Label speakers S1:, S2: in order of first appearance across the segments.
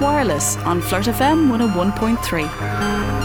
S1: Wireless on Flirt FM 101.3.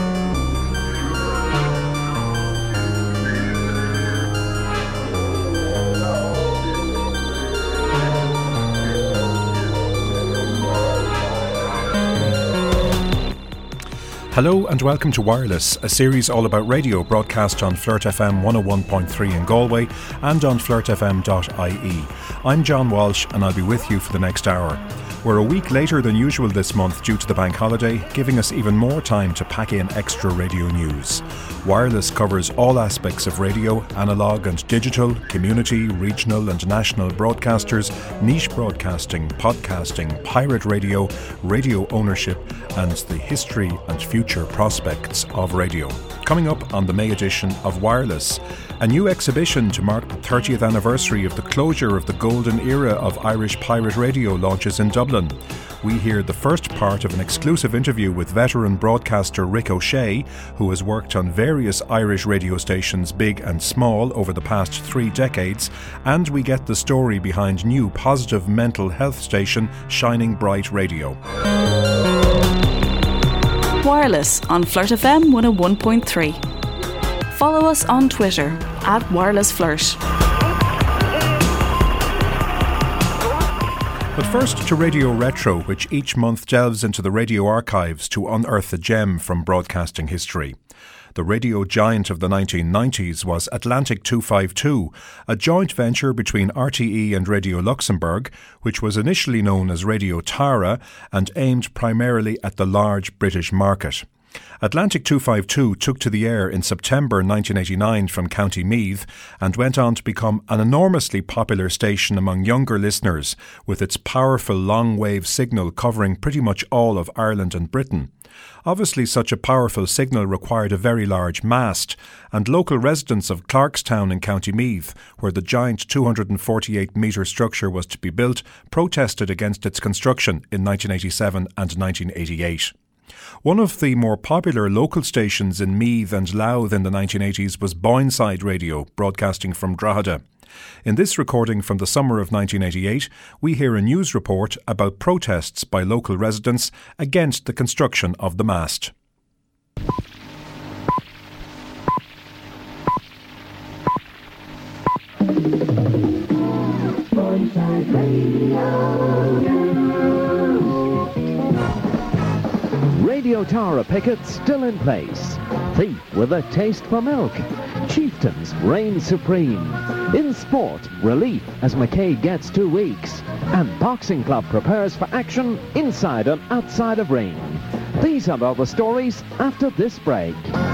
S2: Hello and welcome to Wireless, a series all about radio broadcast on Flirt FM 101.3 in Galway and on flirtfm.ie. I'm John Walsh and I'll be with you for the next hour. We're a week later than usual this month due to the bank holiday, giving us even more time to pack in extra radio news. Wireless covers all aspects of radio, analogue and digital, community, regional and national broadcasters, niche broadcasting, podcasting, pirate radio, radio ownership and the history and future prospects of radio. Coming up on the May edition of Wireless, a new exhibition to mark the 30th anniversary of the closure of the golden era of Irish pirate radio launches in Dublin. We hear the first part of an exclusive interview with veteran broadcaster Rick O'Shea, who has worked on various Irish radio stations big and small over the past 3 decades, and we get the story behind new positive mental health station Shining Bright Radio.
S1: Wireless on Flirt FM 101.3. Follow us on Twitter @WirelessFlirt.
S2: But first to Radio Retro, which each month delves into the radio archives to unearth a gem from broadcasting history. The radio giant of the 1990s was Atlantic 252, a joint venture between RTE and Radio Luxembourg, which was initially known as Radio Tara and aimed primarily at the large British market. Atlantic 252 took to the air in September 1989 from County Meath and went on to become an enormously popular station among younger listeners, with its powerful long-wave signal covering pretty much all of Ireland and Britain. Obviously, such a powerful signal required a very large mast, and local residents of Clarkstown in County Meath, where the giant 248-metre structure was to be built, protested against its construction in 1987 and 1988. One of the more popular local stations in Meath and Louth in the 1980s was Boyneside Radio, broadcasting from Drogheda. In this recording from the summer of 1988, we hear a news report about protests by local residents against the construction of the mast.
S3: Boyneside Radio. Radio Tara picket still in place. Thief with a taste for milk. Chieftains reign supreme. In sport, relief as Mackay gets 2 weeks. And Boxing Club prepares for action inside and outside of ring. These are all the stories after this break.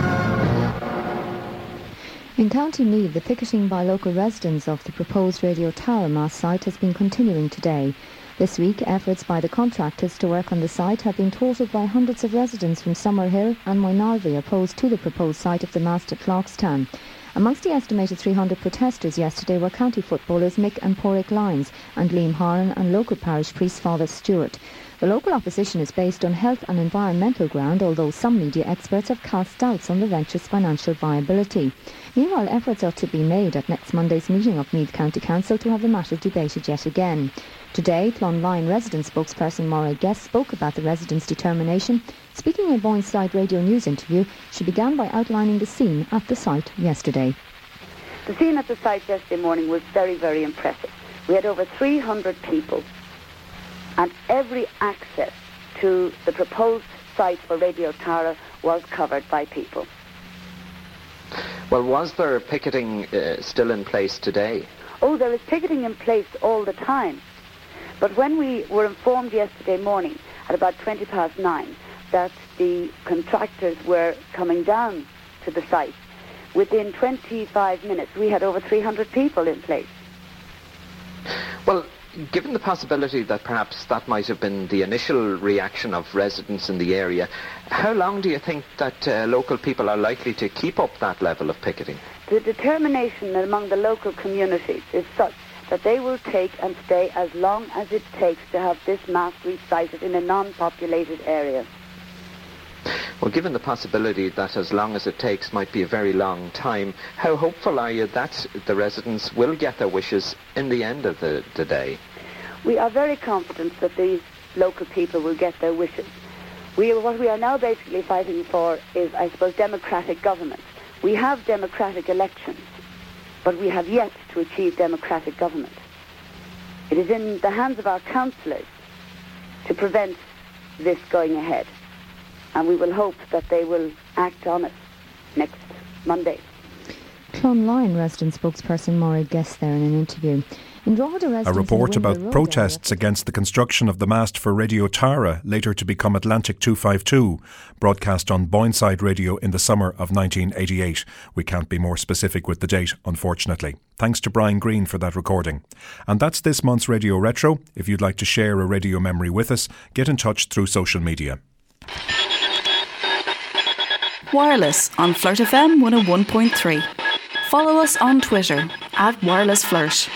S4: In County Meath, the picketing by local residents of the proposed Radio Tara mast site has been continuing today. This week, efforts by the contractors to work on the site have been thwarted by hundreds of residents from Summerhill and Moynalvey opposed to the proposed site of the mast at Clarkstown. Amongst the estimated 300 protesters yesterday were county footballers Mick and Porrick Lyons and Liam Horan and local parish priest Father Stewart. The local opposition is based on health and environmental ground, although some media experts have cast doubts on the venture's financial viability. Meanwhile, efforts are to be made at next Monday's meeting of Meath County Council to have the matter debated yet again. Today, Clonline resident spokesperson Maura Guest spoke about the residents' determination. Speaking in a Boyneside Radio News interview, she began by outlining the scene at the site yesterday.
S5: The scene at the site yesterday morning was very, very impressive. We had over 300 people, and every access to the proposed site for Radio Tara was covered by people.
S6: Well, was there picketing still in place today?
S5: Oh, there is picketing in place all the time. But when we were informed yesterday morning at about 9:20 that the contractors were coming down to the site, within 25 minutes we had over 300 people in place.
S6: Well, given the possibility that perhaps that might have been the initial reaction of residents in the area, how long do you think that local people are likely to keep up that level of picketing?
S5: The determination among the local communities is such that they will take and stay as long as it takes to have this mast resited in a non-populated area.
S6: Well, given the possibility that as long as it takes might be a very long time, how hopeful are you that the residents will get their wishes in the end of the day?
S5: We are very confident that the local people will get their wishes. What we are now basically fighting for is, I suppose, democratic government. We have democratic elections, but we have yet to achieve democratic government. It is in the hands of our councillors to prevent this going ahead, and we will hope that they will act on it next Monday.
S4: Clonline resident spokesperson Maureen Guest there in an interview. In Drogheda, residents
S2: a report about protests against the construction of the mast for Radio Tara, later to become Atlantic 252, broadcast on Boyneside Radio in the summer of 1988. We can't be more specific with the date, unfortunately. Thanks to Brian Green for that recording. And that's this month's Radio Retro. If you'd like to share a radio memory with us, get in touch through social media.
S1: Wireless on Flirt FM 101.3. Follow us on Twitter @WirelessFlirt.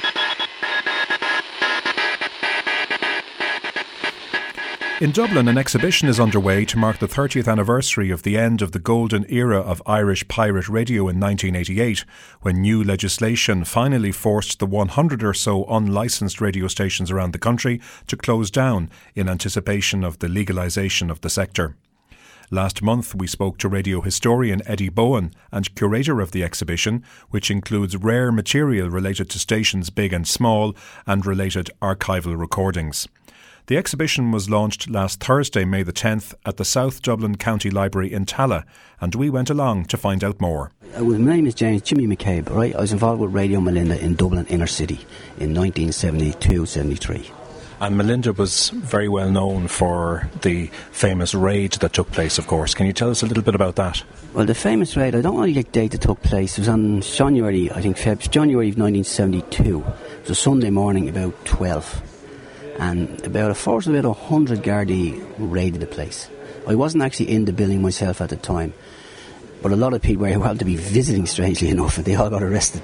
S2: In Dublin, an exhibition is underway to mark the 30th anniversary of the end of the golden era of Irish pirate radio in 1988, when new legislation finally forced the 100 or so unlicensed radio stations around the country to close down in anticipation of the legalisation of the sector. Last month, we spoke to radio historian Eddie Bowen and curator of the exhibition, which includes rare material related to stations big and small and related archival recordings. The exhibition was launched last Thursday, May the 10th, at the South Dublin County Library in Tallaght, and we went along to find out more.
S7: My name is Jimmy McCabe, right? I was involved with Radio Melinda in Dublin inner city in 1972-73.
S2: And Melinda was very well known for the famous raid that took place, of course. Can you tell us a little bit about that?
S7: Well, the famous raid, I don't know the date that took place. It was on January, I think, January of 1972. It was a Sunday morning about 12. And about a force of about 100 Gardaí raided the place. I wasn't actually in the building myself at the time, but a lot of people were held to be visiting, strangely enough, and they all got arrested.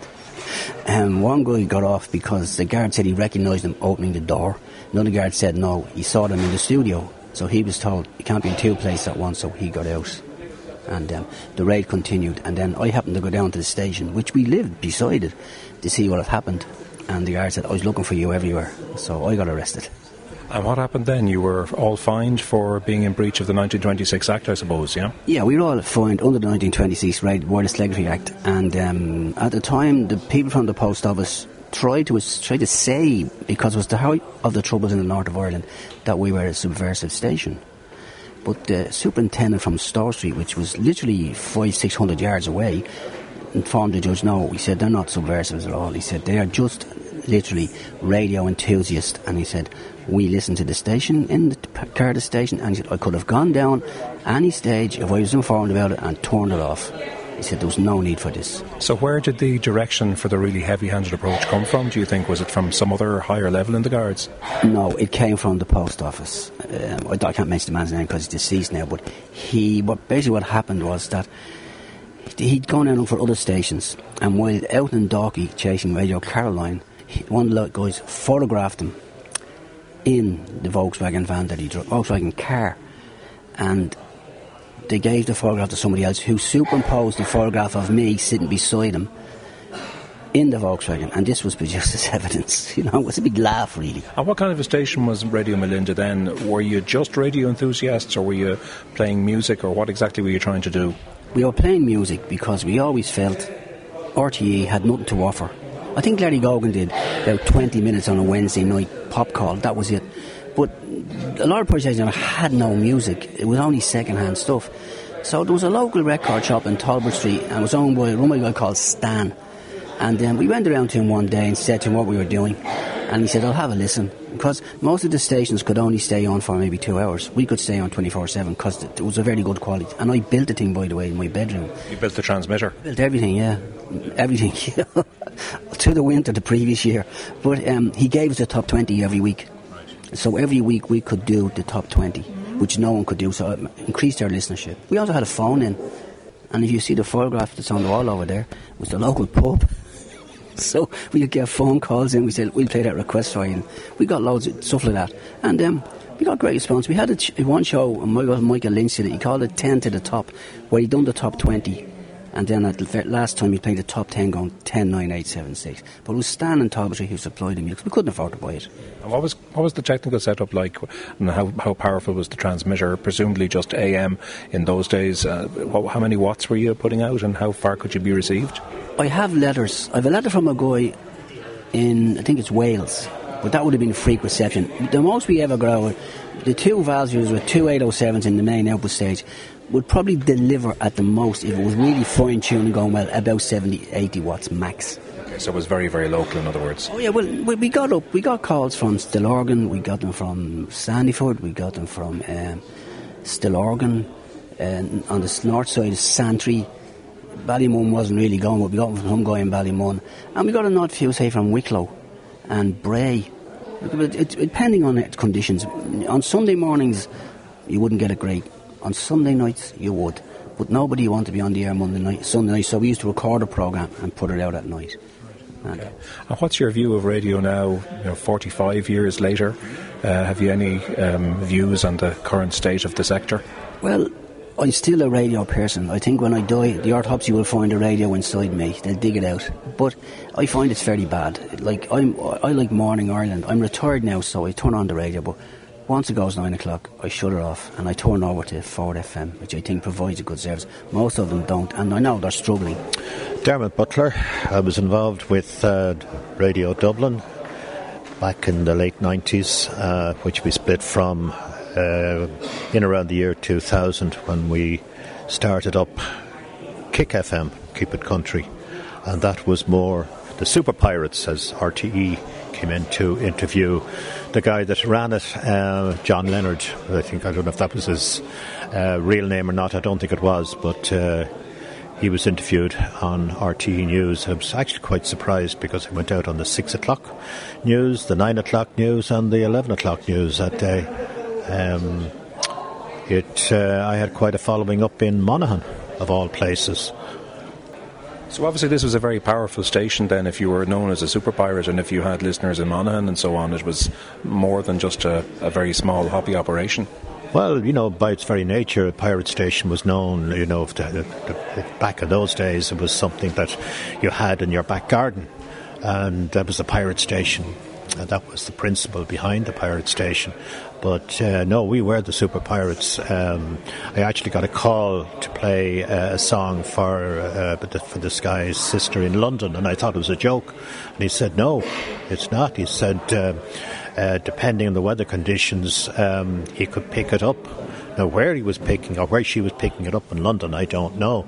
S7: One guy got off because the guard said he recognised him opening the door. Another guard said no, he saw them in the studio, so he was told he can't be in two places at once, so he got out. And the raid continued, and then I happened to go down to the station, which we lived beside it, to see what had happened. And the guard said, I was looking for you everywhere. So I got arrested.
S2: And what happened then? You were all fined for being in breach of the 1926 Act, I suppose, yeah?
S7: Yeah, we were all fined under the 1926 Wireless Telegraphy Act. And at the time, the people from the post office tried to say, because it was the height of the troubles in the north of Ireland, that we were a subversive station. But the superintendent from Store Street, which was literally 500-600 yards away, informed the judge, no, he said, they're not subversives at all. He said, they are just literally radio enthusiasts. And he said, we listen to the station in the Cardiff station, and he said, I could have gone down any stage if I was informed about it and turned it off. He said there was no need for this.
S2: So where did the direction for the really heavy-handed approach come from, do you think? Was it from some other higher level in the Guards?
S7: No, it came from the post office. I can't mention the man's name because he's deceased now, but what happened was that he'd gone out for other stations, and while out in Dalkey chasing Radio Caroline, one of the guys photographed him in the Volkswagen van that he drove, Volkswagen car, and they gave the photograph to somebody else who superimposed the photograph of me sitting beside him in the Volkswagen, and this was produced as evidence. You know, it was a big laugh, really.
S2: And what kind of a station was Radio Melinda then? Were you just radio enthusiasts, or were you playing music, or what exactly were you trying to do?
S7: We were playing music because we always felt RTE had nothing to offer. I think Larry Gogan did about 20 minutes on a Wednesday night pop call, that was it. But a lot of stations had no music, it was only second-hand stuff. So there was a local record shop in Talbot Street, and it was owned by a guy called Stan. And then we went around to him one day and said to him what we were doing, and he said, I'll have a listen. Because most of the stations could only stay on for maybe 2 hours. We could stay on 24/7 because it was a very good quality. And I built the thing, by the way, in my bedroom.
S2: You built the transmitter?
S7: I built everything, yeah. Everything. To the winter the previous year. But he gave us a top 20 every week. Right. So every week we could do the top 20, which no one could do. So it increased our listenership. We also had a phone in. And if you see the photograph that's on the wall over there, it was the local pub. So we could get phone calls in. We said, we'll play that request for you. And we got loads of stuff like that. And we got great response. We had one show, Michael Lynch did it. He called it 10 to the top, where he'd done the top 20 And then at the last time he played the top 10 going 10, 9, 8, 7, 6. But it was Stan and Talbotry who supplied the music. We couldn't afford to buy it.
S2: And what was the technical setup like, and how powerful was the transmitter? Presumably just AM in those days. How many watts were you putting out, and how far could you be received?
S7: I have letters. I have a letter from a guy in, I think it's Wales, but that would have been a freak reception. The most we ever got out, the two valves with two 807s in the main output stage, would probably deliver at the most, if it was really fine-tuned and going well, about 70, 80 watts max.
S2: Okay, so it was very, very local, in other words.
S7: Oh yeah, well, we got calls from Stillorgan, we got them from Sandyford, we got them from Stillorgan, on the north side of Santry. Ballymun wasn't really going, but we got them from some guy in Ballymun. And we got an odd few, say, from Wicklow and Bray. Depending on the conditions. On Sunday mornings, you wouldn't get it great. On Sunday nights, you would. But nobody wanted to be on the air Sunday night, so we used to record a programme and put it out at night.
S2: Okay. And what's your view of radio now, 45 years later? Have you any views on the current state of the sector?
S7: Well, I'm still a radio person. I think when I die, the autopsy will find a radio inside me. They'll dig it out. But I find it's very bad. I like Morning Ireland. I'm retired now, so I turn on the radio, but once it goes 9 o'clock, I shut it off and I turn over to Ford FM, which I think provides a good service. Most of them don't, and I know they're struggling.
S8: Dermot Butler. I was involved with Radio Dublin back in the late 90s, which we split from in around the year 2000 when we started up Kick FM, Keep It Country, and that was more the Super Pirates, as RTE came in to interview the guy that ran it, John Leonard. I don't know if that was his real name or not. I don't think it was, but he was interviewed on RTE News. I was actually quite surprised because he went out on the 6 o'clock news, the 9 o'clock news and the 11 o'clock news that day. I had quite a following up in Monaghan, of all places.
S2: So obviously this was a very powerful station then, if you were known as a super pirate and if you had listeners in Monaghan and so on. It was more than just a very small hobby operation.
S8: Well, by its very nature, a pirate station was known, back in those days, it was something that you had in your back garden, and that was a pirate station. And that was the principle behind the pirate station. But no, we were the Super Pirates. I actually got a call to play a song for this guy's sister in London, and I thought it was a joke. And he said, "No, it's not." He said, depending on the weather conditions, he could pick it up. Now, where he was picking or where she was picking it up in London, I don't know.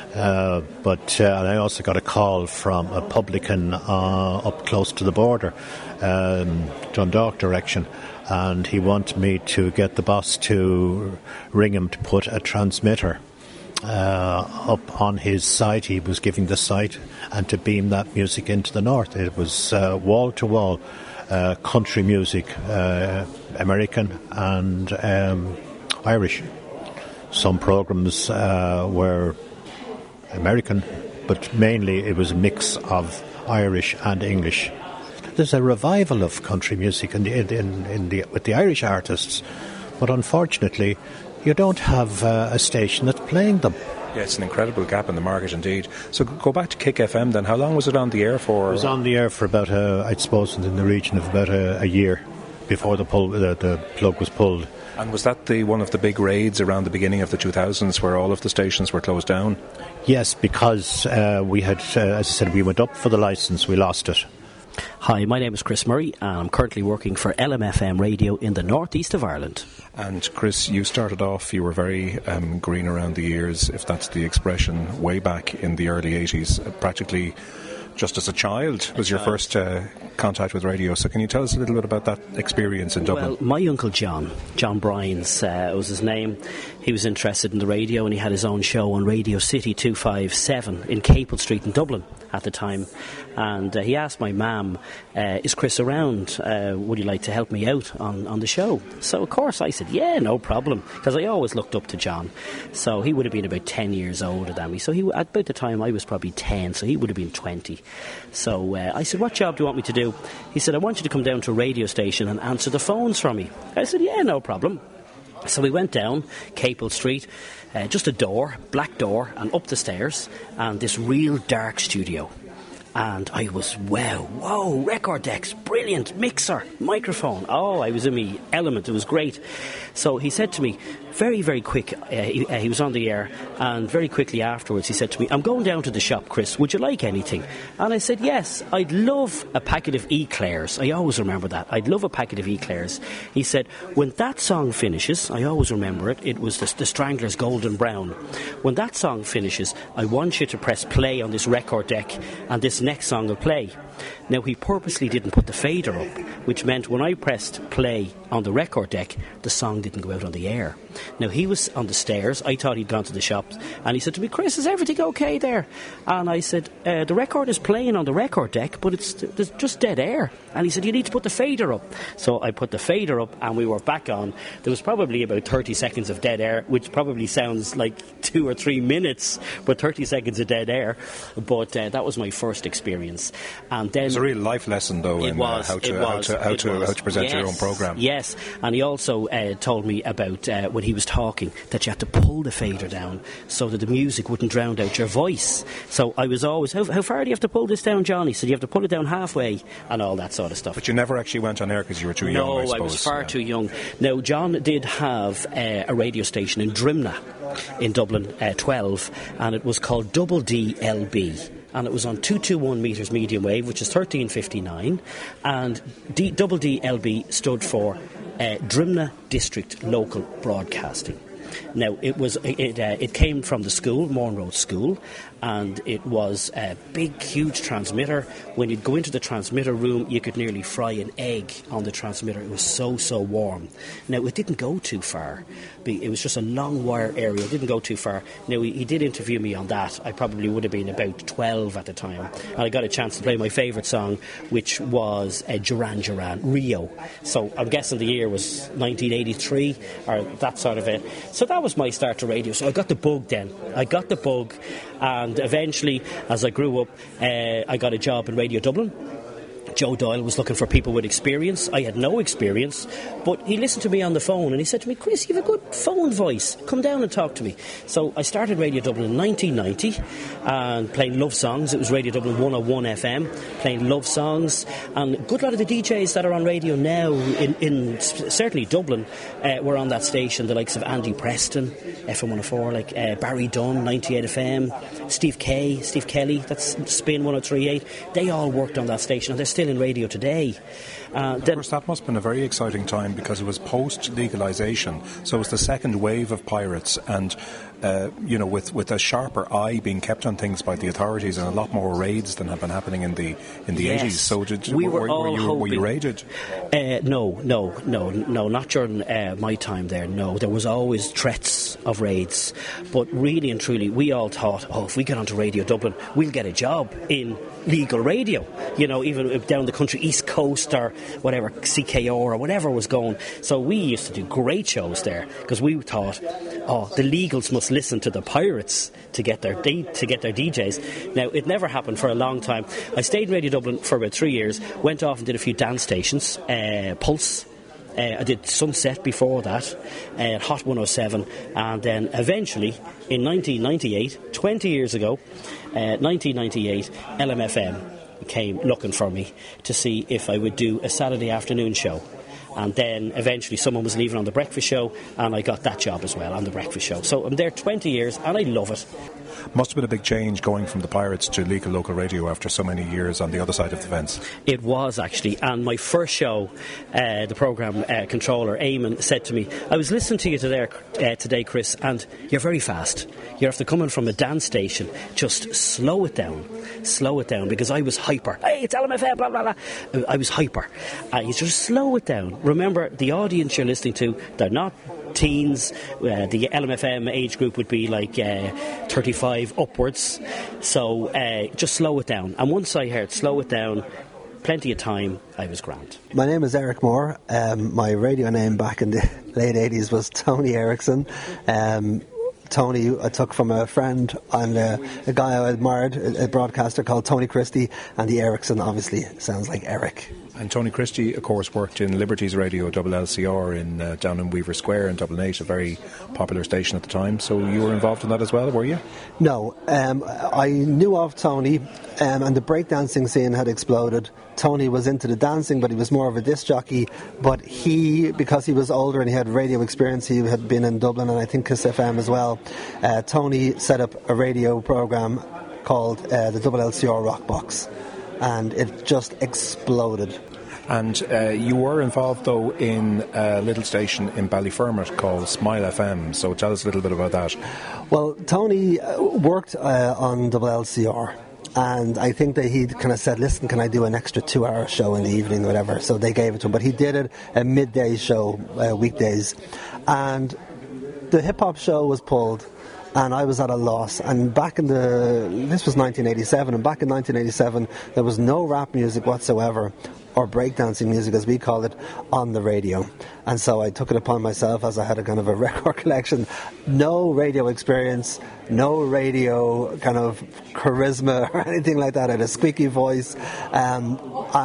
S8: But I also got a call from a publican up close to the border, Dundalk direction, and he wanted me to get the boss to ring him to put a transmitter up on his site. He was giving the site, and to beam that music into the north. It was wall to wall country music, American and Irish. Some programs were American, but mainly it was a mix of Irish and English. There's a revival of country music with the Irish artists, but unfortunately you don't have a station that's playing them.
S2: Yeah, it's an incredible gap in the market indeed. So go back to Kick FM then. How long was it on the air for?
S8: It was on the air for about, I suppose, in the region of about a year before the plug was pulled.
S2: And was that one of the big raids around the beginning of the 2000s where all of the stations were closed down?
S8: Yes, because we had, as I said, we went up for the licence, we lost it.
S9: Hi, my name is Chris Murray and I'm currently working for LMFM Radio in the northeast of Ireland.
S2: And Chris, you started off, you were very green around the ears, if that's the expression, way back in the early 80s, practically just as a child was your first contact with radio. So can you tell us a little bit about that experience in Dublin?
S9: Well, my uncle John Bryans was his name. He was interested in the radio and he had his own show on Radio City 257 in Capel Street in Dublin at the time. And he asked my mum, is Chris around? Would you like to help me out on the show? So of course I said, yeah, no problem, because I always looked up to John. So he would have been about 10 years older than me. So at about the time I was probably 10, so he would have been 20. So I said, what job do you want me to do? He said, I want you to come down to a radio station and answer the phones for me. I said, yeah, no problem. So we went down Capel Street, just a door, black door, and up the stairs, and this real dark studio. And I was, whoa, record decks, brilliant, mixer, microphone. Oh, I was in my element, it was great. So he said to me, very, very quick, he was on the air, and very quickly afterwards he said to me, I'm going down to the shop, Chris, would you like anything? And I said, yes, I'd love a packet of Eclairs. I always remember that. I'd love a packet of Eclairs. He said, when that song finishes, I always remember it, it was the Stranglers' Golden Brown. When that song finishes, I want you to press play on this record deck, and this next song will play. Now, he purposely didn't put the fader up, which meant when I pressed play on the record deck, the song didn't go out on the air. Now, he was on the stairs. I thought he'd gone to the shops, and he said to me, Chris, is everything okay there? And I said, the record is playing on the record deck, but there's just dead air. And he said, you need to put the fader up. So I put the fader up, and we were back on. There was probably about 30 seconds of dead air, which probably sounds like 2 or 3 minutes, but 30 seconds of dead air. But that was my first experience. And then
S2: it was a real life lesson, though, in how to present your own programme.
S9: Yes, and he also told me about when he was talking that you had to pull the fader down so that the music wouldn't drown out your voice. So I was always, how far do you have to pull this down, John? He said, you have to pull it down halfway and all that sort of stuff.
S2: But you never actually went on air because you were too young, I suppose.
S9: No, I was far too young. Now, John did have a radio station in Drimna in Dublin 12, and it was called Double DLB. And it was on 221 metres medium wave, which is 1359, and Double DLB stood for Drimna District Local Broadcasting. Now, it came from the school, Morn Road School, and it was a big, huge transmitter. When you'd go into the transmitter room, you could nearly fry an egg on the transmitter. It was so warm. Now, it didn't go too far. It was just a long wire area. It didn't go too far. Now, he did interview me on that. I probably would have been about 12 at the time. And I got a chance to play my favourite song, which was Duran Duran, Rio. So I'm guessing the year was 1983, or that sort of it. So that was my start to radio. So I got the bug then. And eventually, as I grew up, I got a job in Radio Dublin. Joe Doyle was looking for people with experience. I had no experience, but he listened to me on the phone and he said to me, Chris, you have a good phone voice. Come down and talk to me. So I started Radio Dublin in 1990 and playing love songs. It was Radio Dublin 101 FM, playing love songs. And a good lot of the DJs that are on radio now, in certainly Dublin, were on that station. The likes of Andy Preston, FM 104, like Barry Dunn, 98 FM, Steve Kelly, that's Spin 103.8. They all worked on that station and they're still in radio today.
S2: Of course, that must have been a very exciting time because it was post-legalisation, so it was the second wave of pirates, and with a sharper eye being kept on things by the authorities, and a lot more raids than had been happening in the 80s. So were you raided?
S9: No, not during my time there. No, there was always threats of raids, but really and truly, we all thought, if we get onto Radio Dublin, we'll get a job in legal radio. Even down the country, East Coast or whatever, CKO or whatever was going. So we used to do great shows there because we thought, the legals must listen to the pirates to get their DJs. Now, it never happened for a long time. I stayed in Radio Dublin for about 3 years, went off and did a few dance stations, Pulse. I did Sunset before that, Hot 107, and then eventually in 1998, 20 years ago, 1998, LMFM came looking for me to see if I would do a Saturday afternoon show. And then eventually someone was leaving on the breakfast show, and I got that job as well on the breakfast show. So I'm there 20 years, and I love it.
S2: Must have been a big change going from the pirates to legal local radio after so many years on the other side of the fence.
S9: It was, actually. And my first show, the programme controller, Eamon, said to me, I was listening to you today, Chris, and you're very fast. You're after coming from a dance station. Just slow it down, because I was hyper. Hey, it's LMFM, blah, blah, blah. I was hyper. You just slow it down. Remember, the audience you're listening to, they're not teens. The LMFM age group would be like 35 upwards. So just slow it down. And once I heard slow it down, plenty of time, I was grand.
S10: My name is Eric Moore. My radio name back in the late 80s was Tony Erickson. Tony I took from a friend and a guy I admired, a broadcaster called Tony Christie, and the Erickson obviously sounds like Eric.
S2: And Tony Christie, of course, worked in Liberties Radio, LCR, down in Weaver Square in Dublin 8, a very popular station at the time. So you were involved in that as well, were you?
S10: No, I knew of Tony, and the breakdancing scene had exploded. Tony was into the dancing, but he was more of a disc jockey. But because he was older and he had radio experience, he had been in Dublin and I think Kiss FM as well. Tony set up a radio programme called the LCR Rock Box, and it just exploded.
S2: And you were involved, though, in a little station in Ballyfermot called Smile FM, so tell us a little bit about that.
S10: Well, Tony worked on LCR, and I think that he kind of said, listen, can I do an extra 2-hour show in the evening or whatever, so they gave it to him, but he did it a midday show, weekdays, and the hip-hop show was pulled, and I was at a loss. And this was 1987, and back in 1987 there was no rap music whatsoever, or breakdancing music as we call it, on the radio. And so I took it upon myself, as I had a kind of a record collection, no radio experience, no radio kind of charisma or anything like that. I had a squeaky voice, and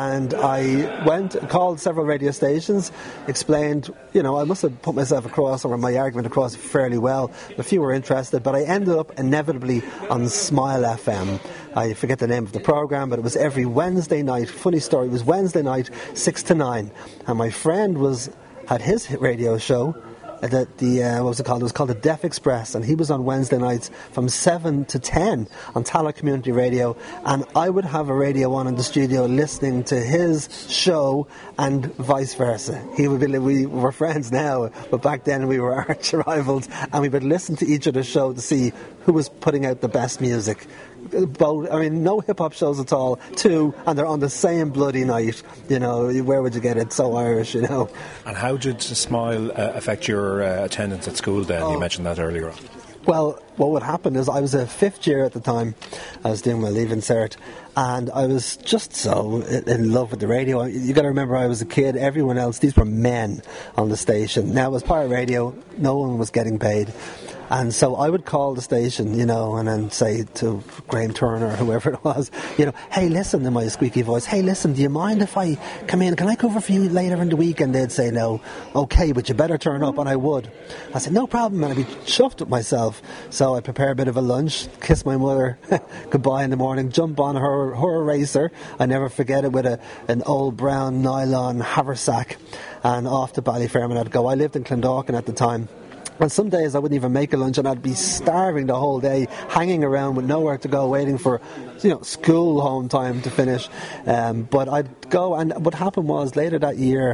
S10: I called several radio stations, explained, I must have put myself across, or my argument across fairly well. A few were interested, but I ended up inevitably on Smile FM. I forget the name of the programme, but it was every Wednesday night. Funny story, it was Wednesday night, 6 to 9, and my friend had his radio show, what was it called? It was called the Deaf Express, and he was on Wednesday nights from 7 to 10 on Tallaght Community Radio, and I would have a radio on in the studio listening to his show and vice versa. We were friends now, but back then we were arch rivals, and we would listen to each other's show to see who was putting out the best music. No hip-hop shows at all, and they're on the same bloody night. Where would you get it? So Irish, And
S2: how did Smile affect your attendance at school then? You mentioned that earlier on.
S10: Well, what would happen is I was a 5th year at the time. I was doing my Leaving Cert, and I was just so in love with the radio. You got to remember, I was a kid. Everyone else, these were men on the station. Now it was pirate radio. No one was getting paid. And so I would call the station, and then say to Graham Turner or whoever it was, hey, listen, in my squeaky voice, hey, listen, do you mind if I come in? Can I cover for you later in the week? And they'd say no. Okay, but you better turn up, and I would. I said, no problem, and I'd be chuffed with myself. So I'd prepare a bit of a lunch, kiss my mother goodbye in the morning, jump on her racer. I never forget it, with an old brown nylon haversack, and off to Ballyfermot I'd go. I lived in Clondalkin at the time. And some days I wouldn't even make a lunch, and I'd be starving the whole day, hanging around with nowhere to go, waiting for, school home time to finish. But I'd go, and what happened was later that year,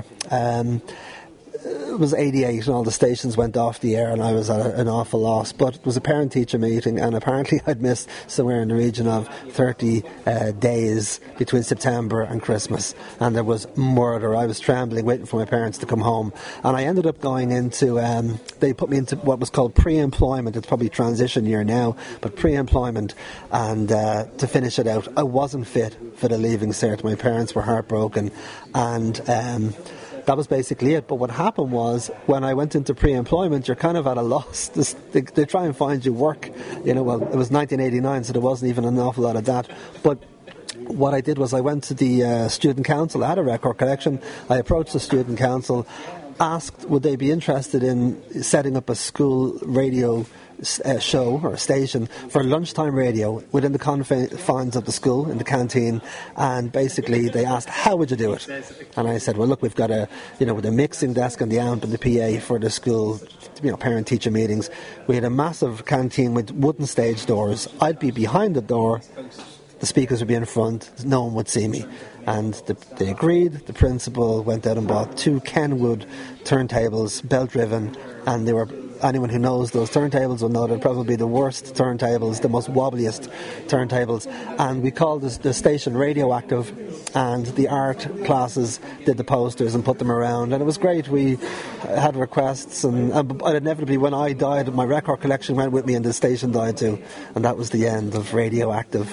S10: it was 88 and all the stations went off the air, and I was at an awful loss. But it was a parent-teacher meeting, and apparently I'd missed somewhere in the region of 30 days between September and Christmas, and there was murder. I was trembling, waiting for my parents to come home, and I ended up going into, they put me into what was called pre-employment. It's probably transition year now, but pre-employment, and to finish it out, I wasn't fit for the Leaving Cert. My parents were heartbroken, and that was basically it. But what happened was, when I went into pre-employment, you're kind of at a loss. They try and find you work. Well, it was 1989, so there wasn't even an awful lot of that. But what I did was I went to the student council. I had a record collection. I approached the student council, asked would they be interested in setting up a school radio show or station for lunchtime radio within the confines of the school, in the canteen, and basically they asked, how would you do it? And I said, well, look, we've got with a mixing desk and the amp and the PA for the school, parent-teacher meetings. We had a massive canteen with wooden stage doors. I'd be behind the door, the speakers would be in front, no one would see me. And they agreed. The principal went out and bought 2 Kenwood turntables, belt-driven, and they were, anyone who knows those turntables will know they're probably the worst turntables, the most wobbliest turntables. And we called the station Radioactive, and the art classes did the posters and put them around, and it was great. We had requests, and inevitably when I died, my record collection went with me, and the station died too, and that was the end of Radioactive.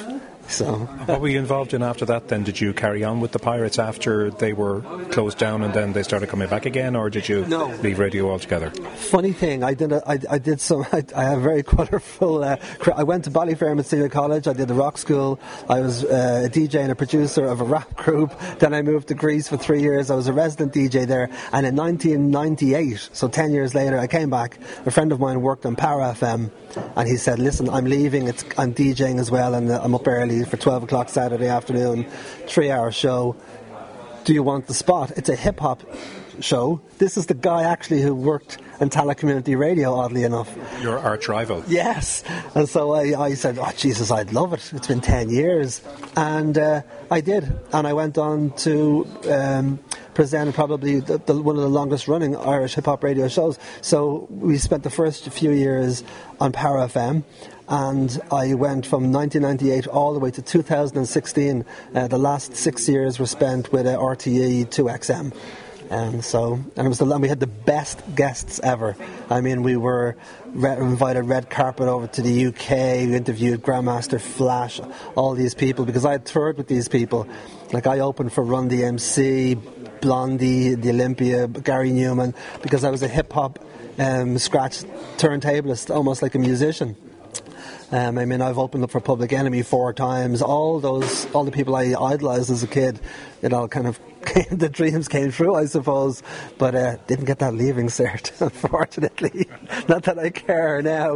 S10: So,
S2: what were you involved in after that then? Did you carry on with the Pirates after they were closed down and then they started coming back again, or did you leave radio altogether?
S10: Funny thing, I have very colourful. I went to Ballyfermot Senior College. I did the rock school. I was a DJ and a producer of a rap group. Then I moved to Greece for 3 years. I was a resident DJ there. And in 1998, so 10 years later, I came back. A friend of mine worked on Power FM, and he said, "Listen, I'm leaving. I'm DJing as well, and I'm up early for 12 o'clock Saturday afternoon, 3-hour show. Do you want the spot?" It's a hip-hop show. This is the guy actually who worked in Tallaght Community Radio, oddly enough.
S2: Your arch rival.
S10: Yes. And so I said, "Oh, Jesus, I'd love it. It's been 10 years. And I did. And I went on to present probably one of the longest running Irish hip-hop radio shows. So we spent the first few years on Power FM. And I went from 1998 all the way to 2016. The last 6 years were spent with RTE 2XM. And we had the best guests ever. I mean, we were invited red carpet over to the UK. We interviewed Grandmaster Flash, all these people, because I had toured with these people. Like, I opened for Run DMC, Blondie, the Olympia, Gary Newman, because I was a hip-hop scratch turntablist, almost like a musician. I mean, I've opened up for Public Enemy 4 times. All the people I idolised as a kid, it all kind of the dreams came true, I suppose. But didn't get that leaving cert, unfortunately. Not that I care now.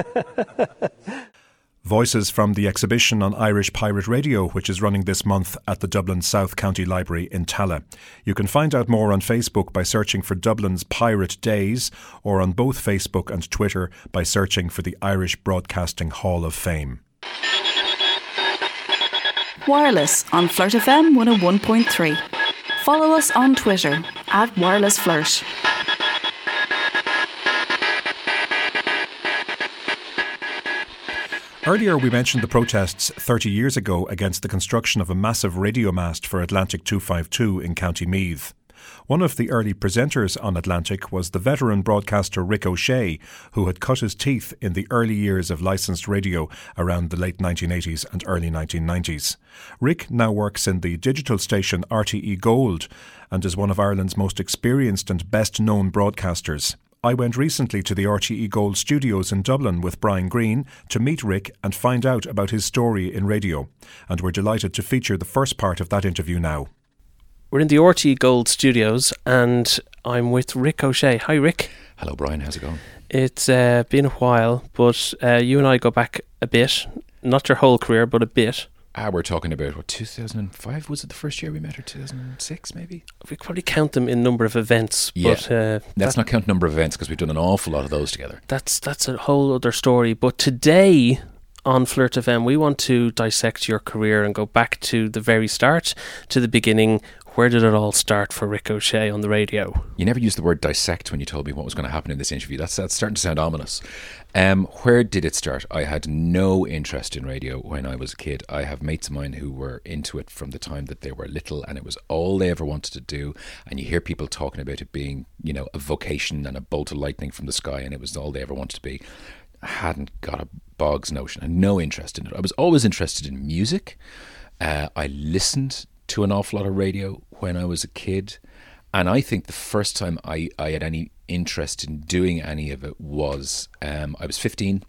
S2: Voices from the exhibition on Irish Pirate Radio, which is running this month at the Dublin South County Library in Tallaght. You can find out more on Facebook by searching for Dublin's Pirate Days, or on both Facebook and Twitter by searching for the Irish Broadcasting Hall of Fame.
S1: Wireless on Flirt FM 101.3. Follow us on Twitter @WirelessFlirt.
S2: Earlier we mentioned the protests 30 years ago against the construction of a massive radio mast for Atlantic 252 in County Meath. One of the early presenters on Atlantic was the veteran broadcaster Rick O'Shea, who had cut his teeth in the early years of licensed radio around the late 1980s and early 1990s. Rick now works in the digital station RTE Gold and is one of Ireland's most experienced and best-known broadcasters. I went recently to the RTE Gold studios in Dublin with Brian Greene to meet Rick and find out about his story in radio. And we're delighted to feature the first part of that interview now.
S11: We're in the RTE Gold studios and I'm with Rick O'Shea. Hi, Rick.
S12: Hello, Brian. How's it going?
S11: It's been a while, but you and I go back a bit. Not your whole career, but a bit.
S12: We're talking about, 2005? Was it the first year we met, or 2006 maybe?
S11: We could probably count them in number of events.
S12: Yeah.
S11: But,
S12: let's not count number of events because we've done an awful lot of those together.
S11: That's a whole other story. But today on Flirt FM, we want to dissect your career and go back to the very start, to the beginning. Where did it all start for Rick O'Shea on the radio?
S12: You never used the word dissect when you told me what was going to happen in this interview. That's starting to sound ominous. Where did it start? I had no interest in radio when I was a kid. I have mates of mine who were into it from the time that they were little, and it was all they ever wanted to do. And you hear people talking about it being, a vocation and a bolt of lightning from the sky, and it was all they ever wanted to be. I hadn't got a bog's notion. I had no interest in it. I was always interested in music. I listened to an awful lot of radio when I was a kid, and I think the first time I had any interest in doing any of it was I was 15.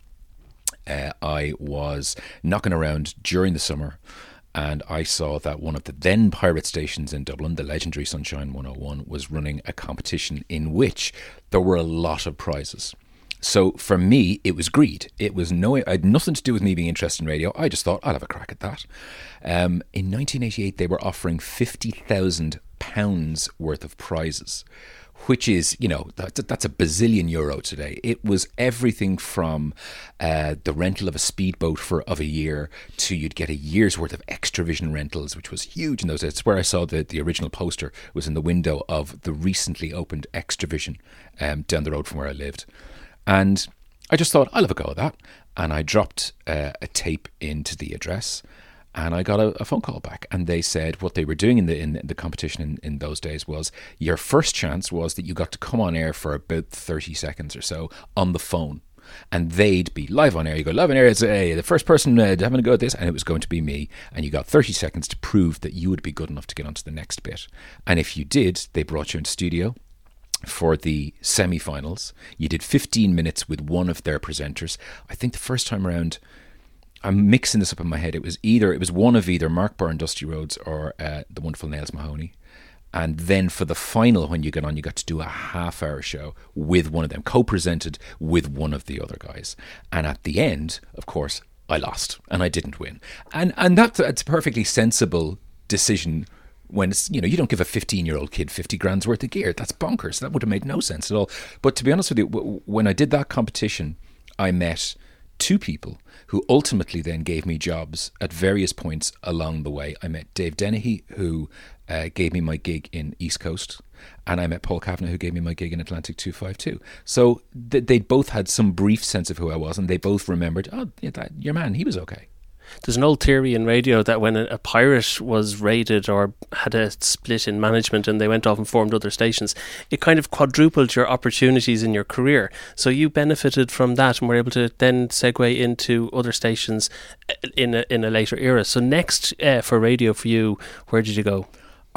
S12: I was knocking around during the summer, and I saw that one of the then pirate stations in Dublin, the legendary Sunshine 101, was running a competition in which there were a lot of prizes. So for me, it was greed. I had nothing to do with me being interested in radio. I just thought, I'll have a crack at that. In 1988, they were offering £50,000 worth of prizes, which is, that's a bazillion euro today. It was everything from the rental of a speedboat of a year to you'd get a year's worth of Extravision rentals, which was huge in those days. It's where I saw the original poster was in the window of the recently opened Extravision down the road from where I lived. And I just thought, I'll have a go at that. And I dropped a tape into the address, and I got a phone call back. And they said what they were doing in the competition in those days was your first chance was that you got to come on air for about 30 seconds or so on the phone. and they'd be live on air. You go, live on air, it's the first person having a go at this, and it was going to be me, and you got 30 seconds to prove that you would be good enough to get onto the next bit. And if you did, they brought you into studio for the semi-finals. You did 15 minutes with one of their presenters. I think the first time around, I'm mixing this up in my head, it was one of either Mark Byrne, Dusty Rhodes, or the wonderful Niles Mahoney. And then for the final, when you get on, you got to do a half-hour show with one of them, co-presented with one of the other guys. And at the end, of course, I lost and I didn't win. And that's a perfectly sensible decision when it's, you don't give a 15-year-old kid 50 grand's worth of gear. That's bonkers. That would have made no sense at all. But to be honest with you, when I did that competition, I met two people who ultimately then gave me jobs at various points along the way. I met Dave Dennehy, who gave me my gig in East Coast, and I met Paul Kavanagh, who gave me my gig in Atlantic 252. So they both had some brief sense of who I was, and they both remembered, your man, he was okay.
S11: There's an old theory in radio that when a pirate was raided or had a split in management and they went off and formed other stations, it kind of quadrupled your opportunities in your career. So you benefited from that and were able to then segue into other stations in a later era. So next for radio for you, where did you go?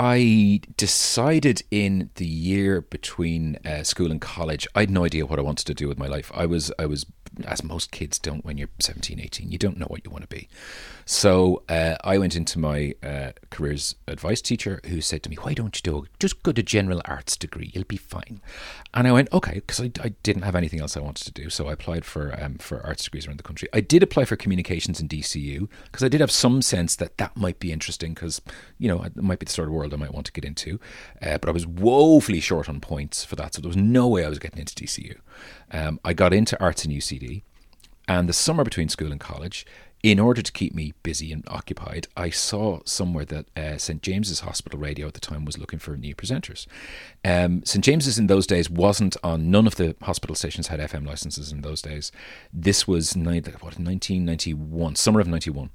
S12: I decided in the year between school and college, I had no idea what I wanted to do with my life. I was, as most kids don't when you're 17, 18, you don't know what you want to be. So I went into my careers advice teacher, who said to me, why don't you just go to general arts degree, you'll be fine. And I went, okay, because I didn't have anything else I wanted to do. So I applied for arts degrees around the country. I did apply for communications in DCU because I did have some sense that might be interesting, because, it might be the sort of world I might want to get into. But I was woefully short on points for that. So there was no way I was getting into DCU. I got into arts in UCD, and the summer between school and college, in order to keep me busy and occupied, I saw somewhere that St. James's Hospital Radio at the time was looking for new presenters. St. James's in those days wasn't on, none of the hospital stations had FM licenses in those days. This was 1991, summer of 91.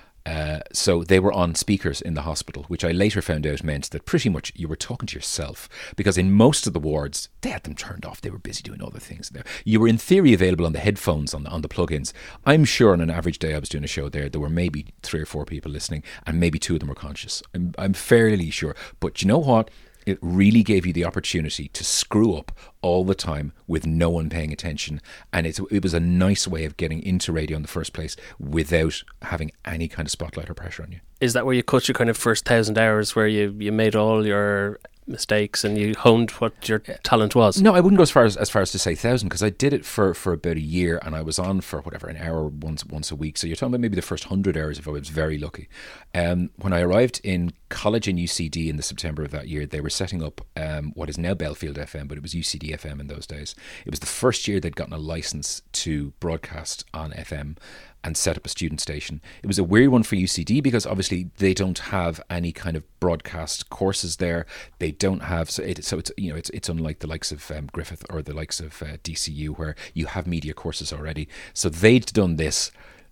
S12: So they were on speakers in the hospital, which I later found out meant that pretty much you were talking to yourself, because in most of the wards, they had them turned off. They were busy doing other things there. You were in theory available on the headphones, on the plugins. I'm sure on an average day I was doing a show there were maybe 3 or 4 people listening, and maybe 2 of them were conscious. I'm fairly sure. But you know what? It really gave you the opportunity to screw up all the time with no one paying attention. And it was a nice way of getting into radio in the first place without having any kind of spotlight or pressure on you.
S11: Is that where you cut your kind of first 1,000 hours, where you made all your mistakes and you honed what your talent was?
S12: No, I wouldn't go as far as to say 1,000, because I did it for about a year, and I was on for an hour once a week. So you're talking about maybe the first 100 hours if I was very lucky. When I arrived in college in UCD in the September of that year, they were setting up what is now Belfield FM, but it was UCD FM in those days. It was the first year they'd gotten a license to broadcast on FM and set up a student station. It was a weird one for UCD because obviously they don't have any kind of broadcast courses there. They don't have, so it's unlike the likes of Griffith or the likes of DCU, where you have media courses already. So they'd done this.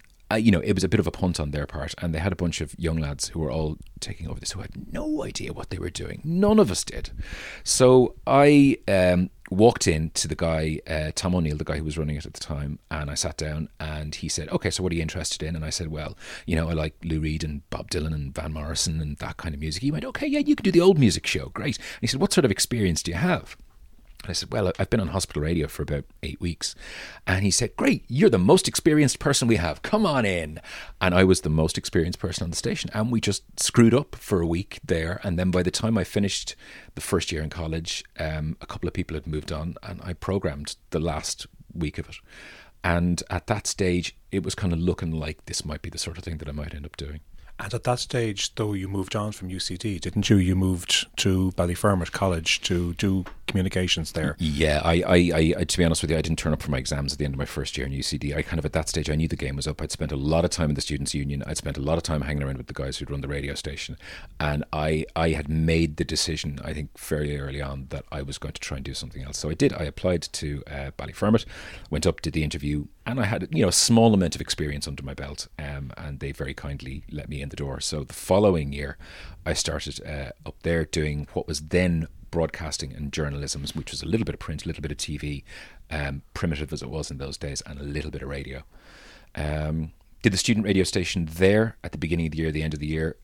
S12: It was a bit of a punt on their part, and they had a bunch of young lads who were all taking over this who had no idea what they were doing. None of us did. So I walked in to the guy, Tom O'Neill, the guy who was running it at the time, and I sat down, and he said, okay, so what are you interested in? And I said, well, I like Lou Reed and Bob Dylan and Van Morrison and that kind of music. He went, okay, yeah, you could do the old music show. Great. And he said, what sort of experience do you have? And I said, well, I've been on hospital radio for about 8 weeks. And he said, great, you're the most experienced person we have. Come on in. And I was the most experienced person on the station. And we just screwed up for a week there. And then by the time I finished the first year in college, a couple of people had moved on, and I programmed the last week of it. And at that stage, it was kind of looking like this might be the sort of thing that I might end up doing.
S2: And at that stage, though, you moved on from UCD, didn't you? You moved to Ballyfermot College to do communications there.
S12: Yeah, I to be honest with you, I didn't turn up for my exams at the end of my first year in UCD. I kind of, at that stage, I knew the game was up. I'd spent a lot of time in the Students' Union. I'd spent a lot of time hanging around with the guys who'd run the radio station. And I had made the decision, I think, fairly early on, that I was going to try and do something else. So I did. I applied to Ballyfermot, went up, did the interview, and I had a small amount of experience under my belt, and they very kindly let me in the door. So the following year, I started up there doing what was then broadcasting and journalism, which was a little bit of print, a little bit of TV, primitive as it was in those days, and a little bit of radio. Did the student radio station there at the beginning of the year, the end of the year,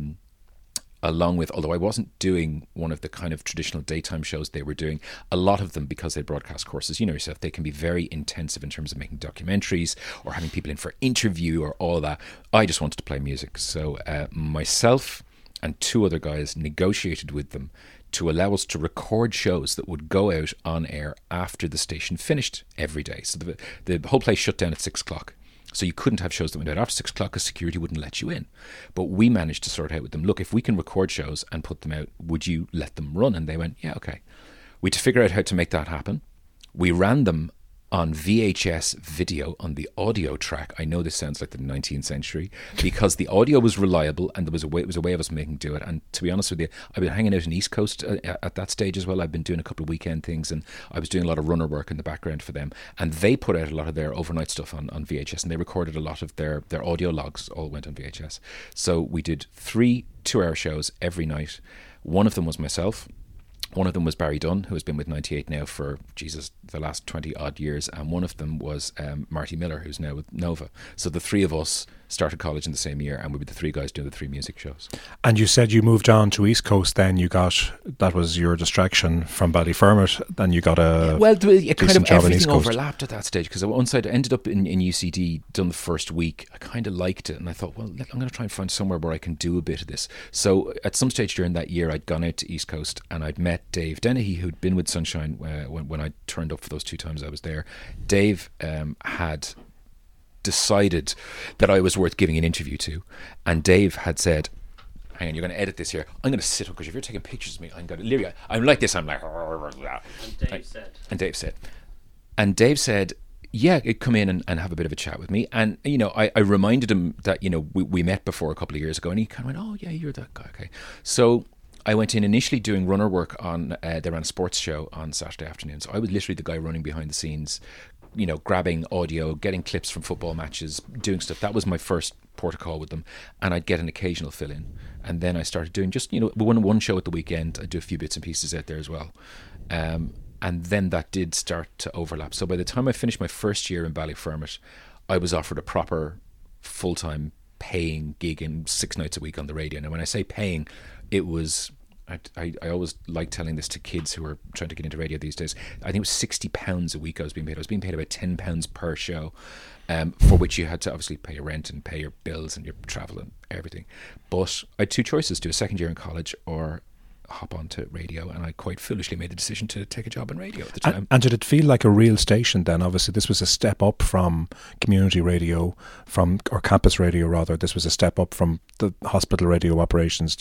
S12: along with, although I wasn't doing one of the kind of traditional daytime shows they were doing, a lot of them, because they broadcast courses, you know yourself, they can be very intensive in terms of making documentaries or having people in for interview or all that. I just wanted to play music. So myself and 2 other guys negotiated with them to allow us to record shows that would go out on air after the station finished every day. So the whole place shut down at 6 o'clock. So you couldn't have shows that went out after 6 o'clock because security wouldn't let you in. But we managed to sort out with them, look, if we can record shows and put them out, would you let them run? And they went, yeah, okay. We had to figure out how to make that happen. We ran them on VHS video on the audio track. I know this sounds like the 19th century, because the audio was reliable and it was a way of us making do it. And to be honest with you, I've been hanging out in East Coast at that stage as well. I've been doing a couple of weekend things, and I was doing a lot of runner work in the background for them. And they put out a lot of their overnight stuff on VHS, and they recorded a lot of their audio logs, all went on VHS. So we did 3 2-hour shows every night. One of them was myself. One of them was Barry Dunn, who has been with 98 now for, the last 20 odd years. And one of them was Marty Miller, who's now with Nova. So the 3 of us started college in the same year, and we were the 3 guys doing the 3 music shows.
S2: And you said you moved on to East Coast then. That was your distraction from Ballyfermot, then you got a decent job in East Coast.
S12: Overlapped at that stage, because once I'd ended up in UCD, done the first week, I kind of liked it, and I thought, well, I'm going to try and find somewhere where I can do a bit of this. So at some stage during that year, I'd gone out to East Coast, and I'd met Dave Dennehy, who'd been with Sunshine when I turned up for those 2 times I was there. Dave had decided that I was worth giving an interview to, and Dave had said, hang on, you're going to edit this here, I'm going to sit up, because if you're taking pictures of me, I'm like this, I'm like, and Dave said, yeah, come in and have a bit of a chat with me. And you know, I reminded him that, you know, we met before a couple of years ago, and he kind of went, oh yeah, you're that guy, okay. So I went in initially doing runner work on they ran a sports show on Saturday afternoons. I was literally the guy running behind the scenes, you know, grabbing audio, getting clips from football matches, doing stuff. That was my first port of call with them, and I'd get an occasional fill in. And then I started doing just, you know, one show at the weekend. I'd do a few bits and pieces out there as well. And then that did start to overlap. So by the time I finished my first year in Ballyfermot, I was offered a proper full-time paying gig in 6 nights a week on the radio. Now when I say paying, it was, I always like telling this to kids who are trying to get into radio these days. I think it was £60 a week I was being paid. I was being paid about £10 per show, for which you had to obviously pay your rent and pay your bills and your travel and everything. But I had 2 choices: do a second year in college or hop onto radio, and I quite foolishly made the decision to take a job in radio at the time.
S2: And did it feel like a real station then? Obviously this was a step up from community radio, or campus radio rather. This was a step up from the hospital radio operations.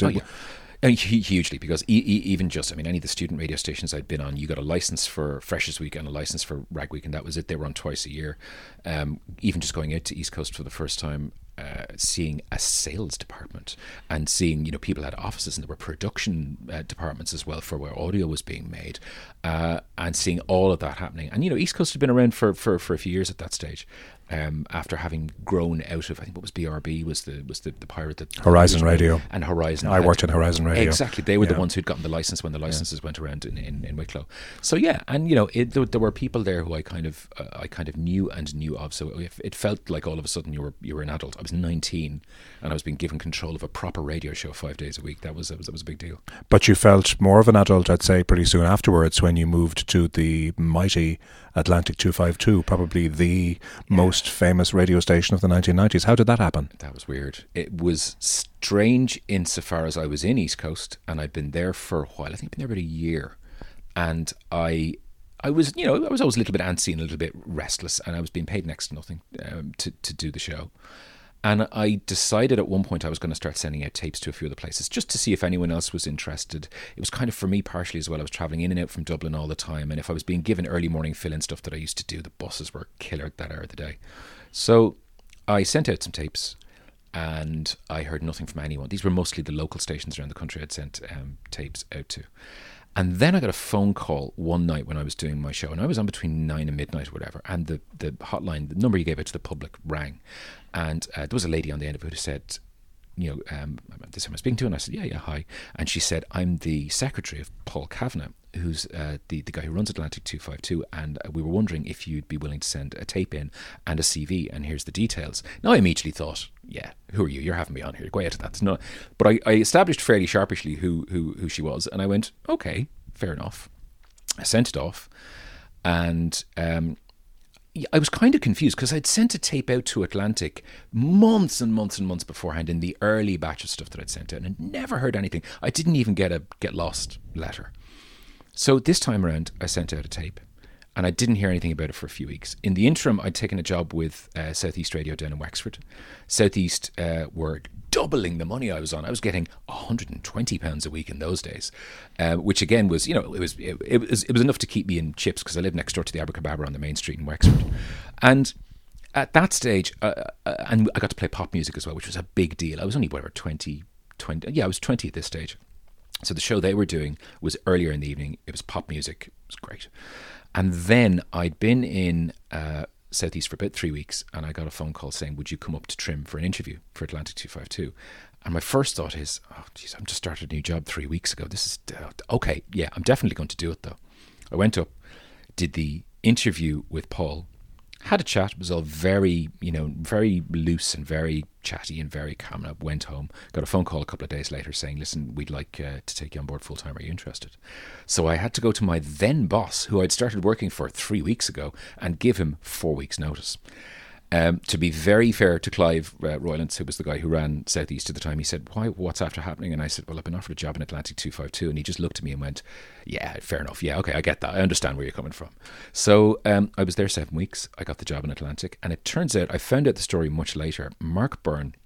S12: Hugely, because even just, I mean, any of the student radio stations I'd been on, you got a license for Freshers Week and a license for Rag Week, and that was it. They were on twice a year. Even just going out to East Coast for the first time, seeing a sales department and seeing, you know, people had offices, and there were production departments as well for where audio was being made, and seeing all of that happening. And, you know, East Coast had been around for a few years at that stage. After having grown out of, I think what was BRB was the pirate that
S2: Horizon Radio,
S12: and Horizon.
S2: I worked in Horizon Radio.
S12: Exactly, they were the ones who'd gotten the license when the licenses went around in Wicklow. So yeah, and you know, there were people there who I kind of knew of. So it felt like all of a sudden you were an adult. I was 19 and I was being given control of a proper radio show 5 days a week. That was a big deal.
S2: But you felt more of an adult, I'd say, pretty soon afterwards when you moved to the mighty Atlantic 252, probably the most famous radio station of the 1990s. How did that happen?
S12: That was weird. It was strange insofar as I was in East Coast and I'd been there for a while. I think I'd been there about a year, and I was, you know, I was always a little bit antsy and a little bit restless, and I was being paid next to nothing to do the show. And I decided at one point I was going to start sending out tapes to a few other places just to see if anyone else was interested. It was kind of for me partially as well. I was travelling in and out from Dublin all the time, and if I was being given early morning fill-in stuff that I used to do, the buses were killer at that hour of the day. So I sent out some tapes, and I heard nothing from anyone. These were mostly the local stations around the country I'd sent tapes out to. And then I got a phone call one night when I was doing my show, and I was on between 9 and midnight or whatever, and the hotline, the number you gave out to the public, rang. And there was a lady on the end of it who said, this is who I'm speaking to? And I said, yeah, hi. And she said, I'm the secretary of Paul Kavanagh, who's the guy who runs Atlantic 252, and we were wondering if you'd be willing to send a tape in and a CV, and here's the details. Now, I immediately thought, yeah, who are you? You're having me on here. Go ahead. That's not. But I established fairly sharpishly who she was, and I went, okay, fair enough. I sent it off, and I was kind of confused because I'd sent a tape out to Atlantic months and months and months beforehand in the early batch of stuff that I'd sent out, and I'd never heard anything. I didn't even get a get lost letter. So this time around, I sent out a tape, and I didn't hear anything about it for a few weeks. In the interim, I'd taken a job with Southeast Radio down in Wexford. Southeast were doubling the money I was on. I was getting £120 a week in those days, which again was, it was enough to keep me in chips because I lived next door to the Abracadabra on the main street in Wexford. And at that stage, and I got to play pop music as well, which was a big deal. I was only, 20. Yeah, I was 20 at this stage. So the show they were doing was earlier in the evening. It was pop music. It was great. And then I'd been in Southeast for about 3 weeks, and I got a phone call saying, would you come up to Trim for an interview for Atlantic 252? And my first thought is, oh, geez, I've just started a new job 3 weeks ago. This is, okay, yeah, I'm definitely going to do it, though. I went up, did the interview with Paul, had a chat. It was all very, very loose and very chatty and very calm. I went home, got a phone call a couple of days later saying, listen, we'd like to take you on board full time. Are you interested? So I had to go to my then boss, who I'd started working for 3 weeks ago, and give him 4 weeks' notice. To be very fair to Clive Roylance, who was the guy who ran Southeast at the time, he said, what's after happening? And I said, well, I've been offered a job in Atlantic 252. And he just looked at me and went, yeah, fair enough. Yeah, okay, I get that. I understand where you're coming from. So I was there 7 weeks. I got the job in Atlantic. And it turns out, I found out the story much later. Mark Byrne,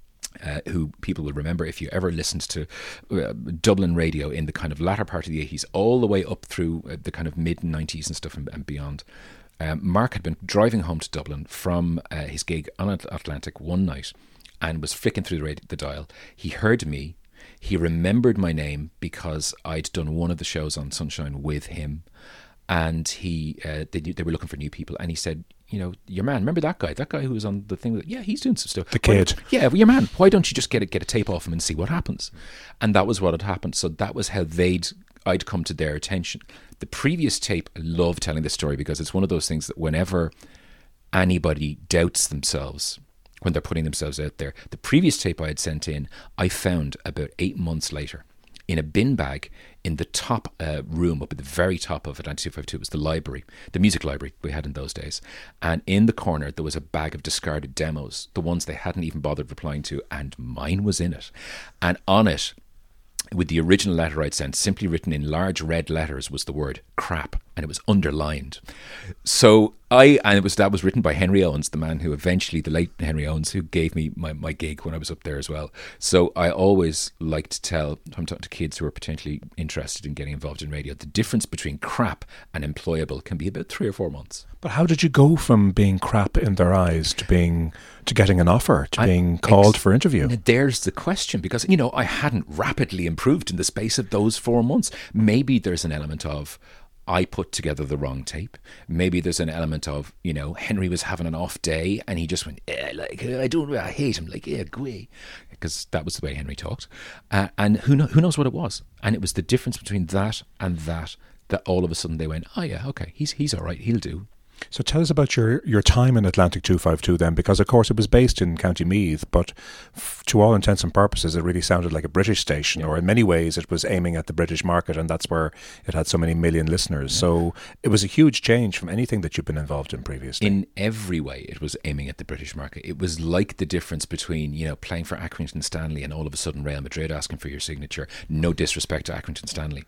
S12: who people will remember if you ever listened to Dublin radio in the kind of latter part of the 80s, all the way up through the kind of mid-90s and stuff and beyond. Mark had been driving home to Dublin from his gig on Atlantic one night and was flicking through the dial. He heard me. He remembered my name because I'd done one of the shows on Sunshine with him, and they were looking for new people. And he said, your man, remember that guy who was on the thing? Yeah, he's doing some stuff.
S2: The kid.
S12: Yeah, your man. Why don't you just get a tape off him and see what happens? And that was what had happened. So that was how I'd come to their attention. The previous tape, I love telling this story because it's one of those things that whenever anybody doubts themselves when they're putting themselves out there, the previous tape I had sent in, I found about 8 months later in a bin bag in the top room, up at the very top of Atlantic 252. It was the library, the music library we had in those days. And in the corner, there was a bag of discarded demos, the ones they hadn't even bothered replying to, and mine was in it. And on it, with the original letter I'd sent, simply written in large red letters, was the word crap, and it was underlined. So that was written by Henry Owens, the man who eventually, the late Henry Owens, who gave me my gig when I was up there as well. So I always like to tell, I'm talking to kids who are potentially interested in getting involved in radio, the difference between crap and employable can be about 3 or 4 months.
S2: But how did you go from being crap in their eyes to getting an offer, to being called for interview?
S12: There's the question, because, I hadn't rapidly improved in the space of those 4 months. Maybe there's an element of, I put together the wrong tape. Maybe there's an element of, Henry was having an off day and he just went, I hate him, go away. Because that was the way Henry talked. And who knows what it was. And it was the difference between that and that all of a sudden they went, oh yeah, okay, he's all right, he'll do.
S2: So tell us about your time in Atlantic 252 then, because of course it was based in County Meath, but to all intents and purposes it really sounded like a British station, or in many ways it was aiming at the British market, and that's where it had so many million listeners. Yeah. So it was a huge change from anything that you've been involved in previously.
S12: In every way it was aiming at the British market. It was like the difference between, playing for Accrington Stanley and all of a sudden Real Madrid asking for your signature. No disrespect to Accrington Stanley.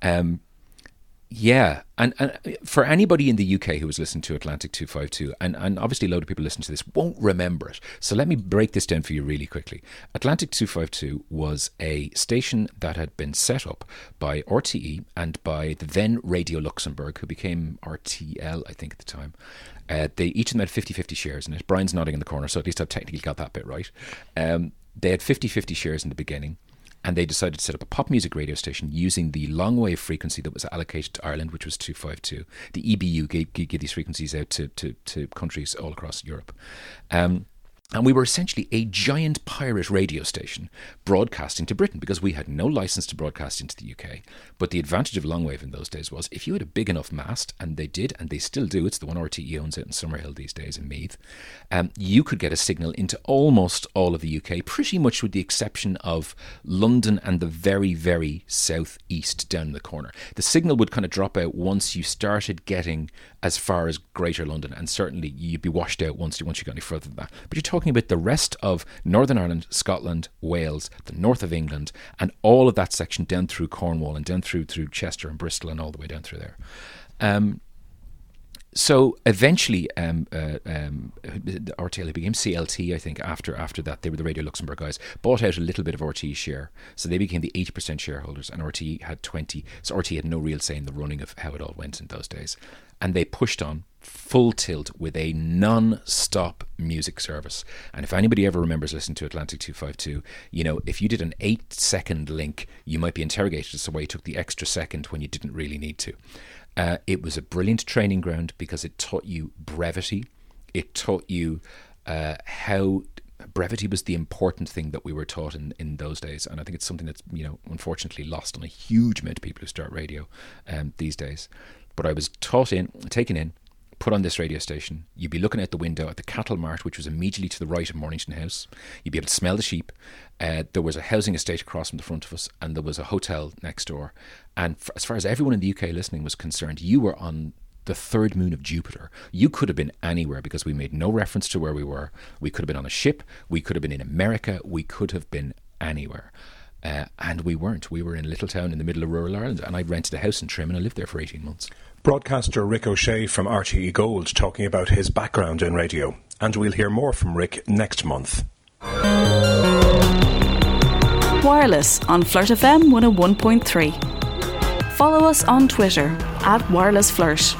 S12: Yeah, and for anybody in the UK who was listening to Atlantic 252, and obviously a load of people listening to this won't remember it, so let me break this down for you really quickly. Atlantic 252 was a station that had been set up by RTE and by the then Radio Luxembourg, who became RTL, I think, at the time. They each of them had 50-50 shares in it. Brian's nodding in the corner, so at least I've technically got that bit right. They had 50-50 shares in the beginning. And they decided to set up a pop music radio station using the long wave frequency that was allocated to Ireland, which was 252. The EBU gave these frequencies out to countries all across Europe. And we were essentially a giant pirate radio station broadcasting to Britain because we had no license to broadcast into the UK. But the advantage of longwave in those days was if you had a big enough mast, and they did, and they still do, it's the one RTE owns it in Summerhill these days in Meath, you could get a signal into almost all of the UK, pretty much with the exception of London and the very, very southeast down in the corner. The signal would kind of drop out once you started getting as far as Greater London, and certainly you'd be washed out once you got any further than that. But you're talking about the rest of Northern Ireland, Scotland, Wales, the north of England, and all of that section down through Cornwall and down through Chester and Bristol and all the way down through there. So eventually, RTL became CLT, I think, after that. They were the Radio Luxembourg guys, bought out a little bit of RTE share. So they became the 80% shareholders, and RTE had 20%. So RTE had no real say in the running of how it all went in those days. And they pushed on full tilt with a non-stop music service. And if anybody ever remembers listening to Atlantic 252, if you did an 8-second link, you might be interrogated as to why you took the extra second when you didn't really need to. It was a brilliant training ground because it taught you brevity. It taught you how brevity was the important thing that we were taught in those days. And I think it's something that's, unfortunately lost on a huge amount of people who start radio these days. But I was taken in, put on this radio station. You'd be looking out the window at the cattle mart, which was immediately to the right of Mornington House. You'd be able to smell the sheep. There was a housing estate across from the front of us, and there was a hotel next door. And as far as everyone in the UK listening was concerned, you were on the third moon of Jupiter. You could have been anywhere because we made no reference to where we were. We could have been on a ship. We could have been in America. We could have been anywhere. And we weren't. We were in a little town in the middle of rural Ireland, and I rented a house in Trim, and I lived there for 18 months.
S2: Broadcaster Rick O'Shea from RTE Gold talking about his background in radio. And we'll hear more from Rick next month.
S1: Wireless on Flirt FM 101.3. Follow us on Twitter @WirelessFlirt.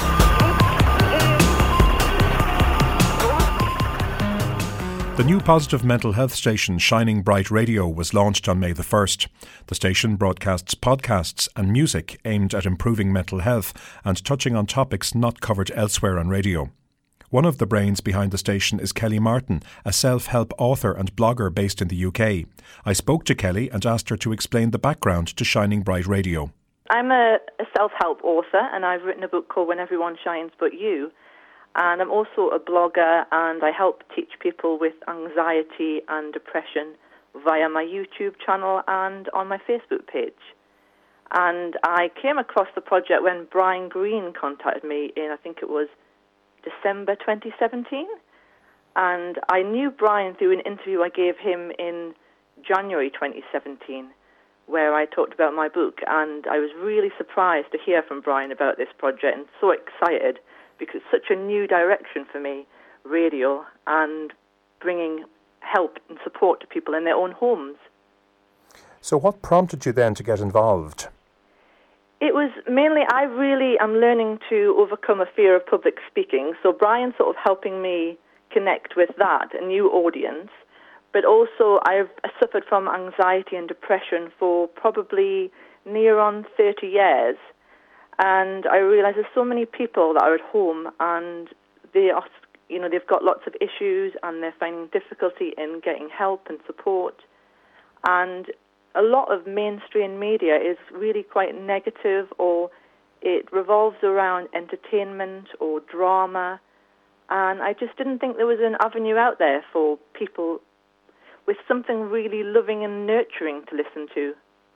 S2: The new positive mental health station Shining Bright Radio was launched on May the 1st. The station broadcasts podcasts and music aimed at improving mental health and touching on topics not covered elsewhere on radio. One of the brains behind the station is Kelly Martin, a self-help author and blogger based in the UK. I spoke to Kelly and asked her to explain the background to Shining Bright Radio.
S13: I'm a self-help author, and I've written a book called When Everyone Shines But You. And I'm also a blogger, and I help teach people with anxiety and depression via my YouTube channel and on my Facebook page. And I came across the project when Brian Greene contacted me in, I think it was December 2017. And I knew Brian through an interview I gave him in January 2017, where I talked about my book. And I was really surprised to hear from Brian about this project and so excited, because it's such a new direction for me, radio, and bringing help and support to people in their own homes.
S2: So what prompted you then to get involved?
S13: It was mainly, I really am learning to overcome a fear of public speaking, so Brian's sort of helping me connect with that, a new audience. But also I've suffered from anxiety and depression for probably near on 30 years. And I realise there's so many people that are at home, and they are, they've got lots of issues, and they're finding difficulty in getting help and support. And a lot of mainstream media is really quite negative, or it revolves around entertainment or drama. And I just didn't think there was an avenue out there for people with something really loving and nurturing to listen to.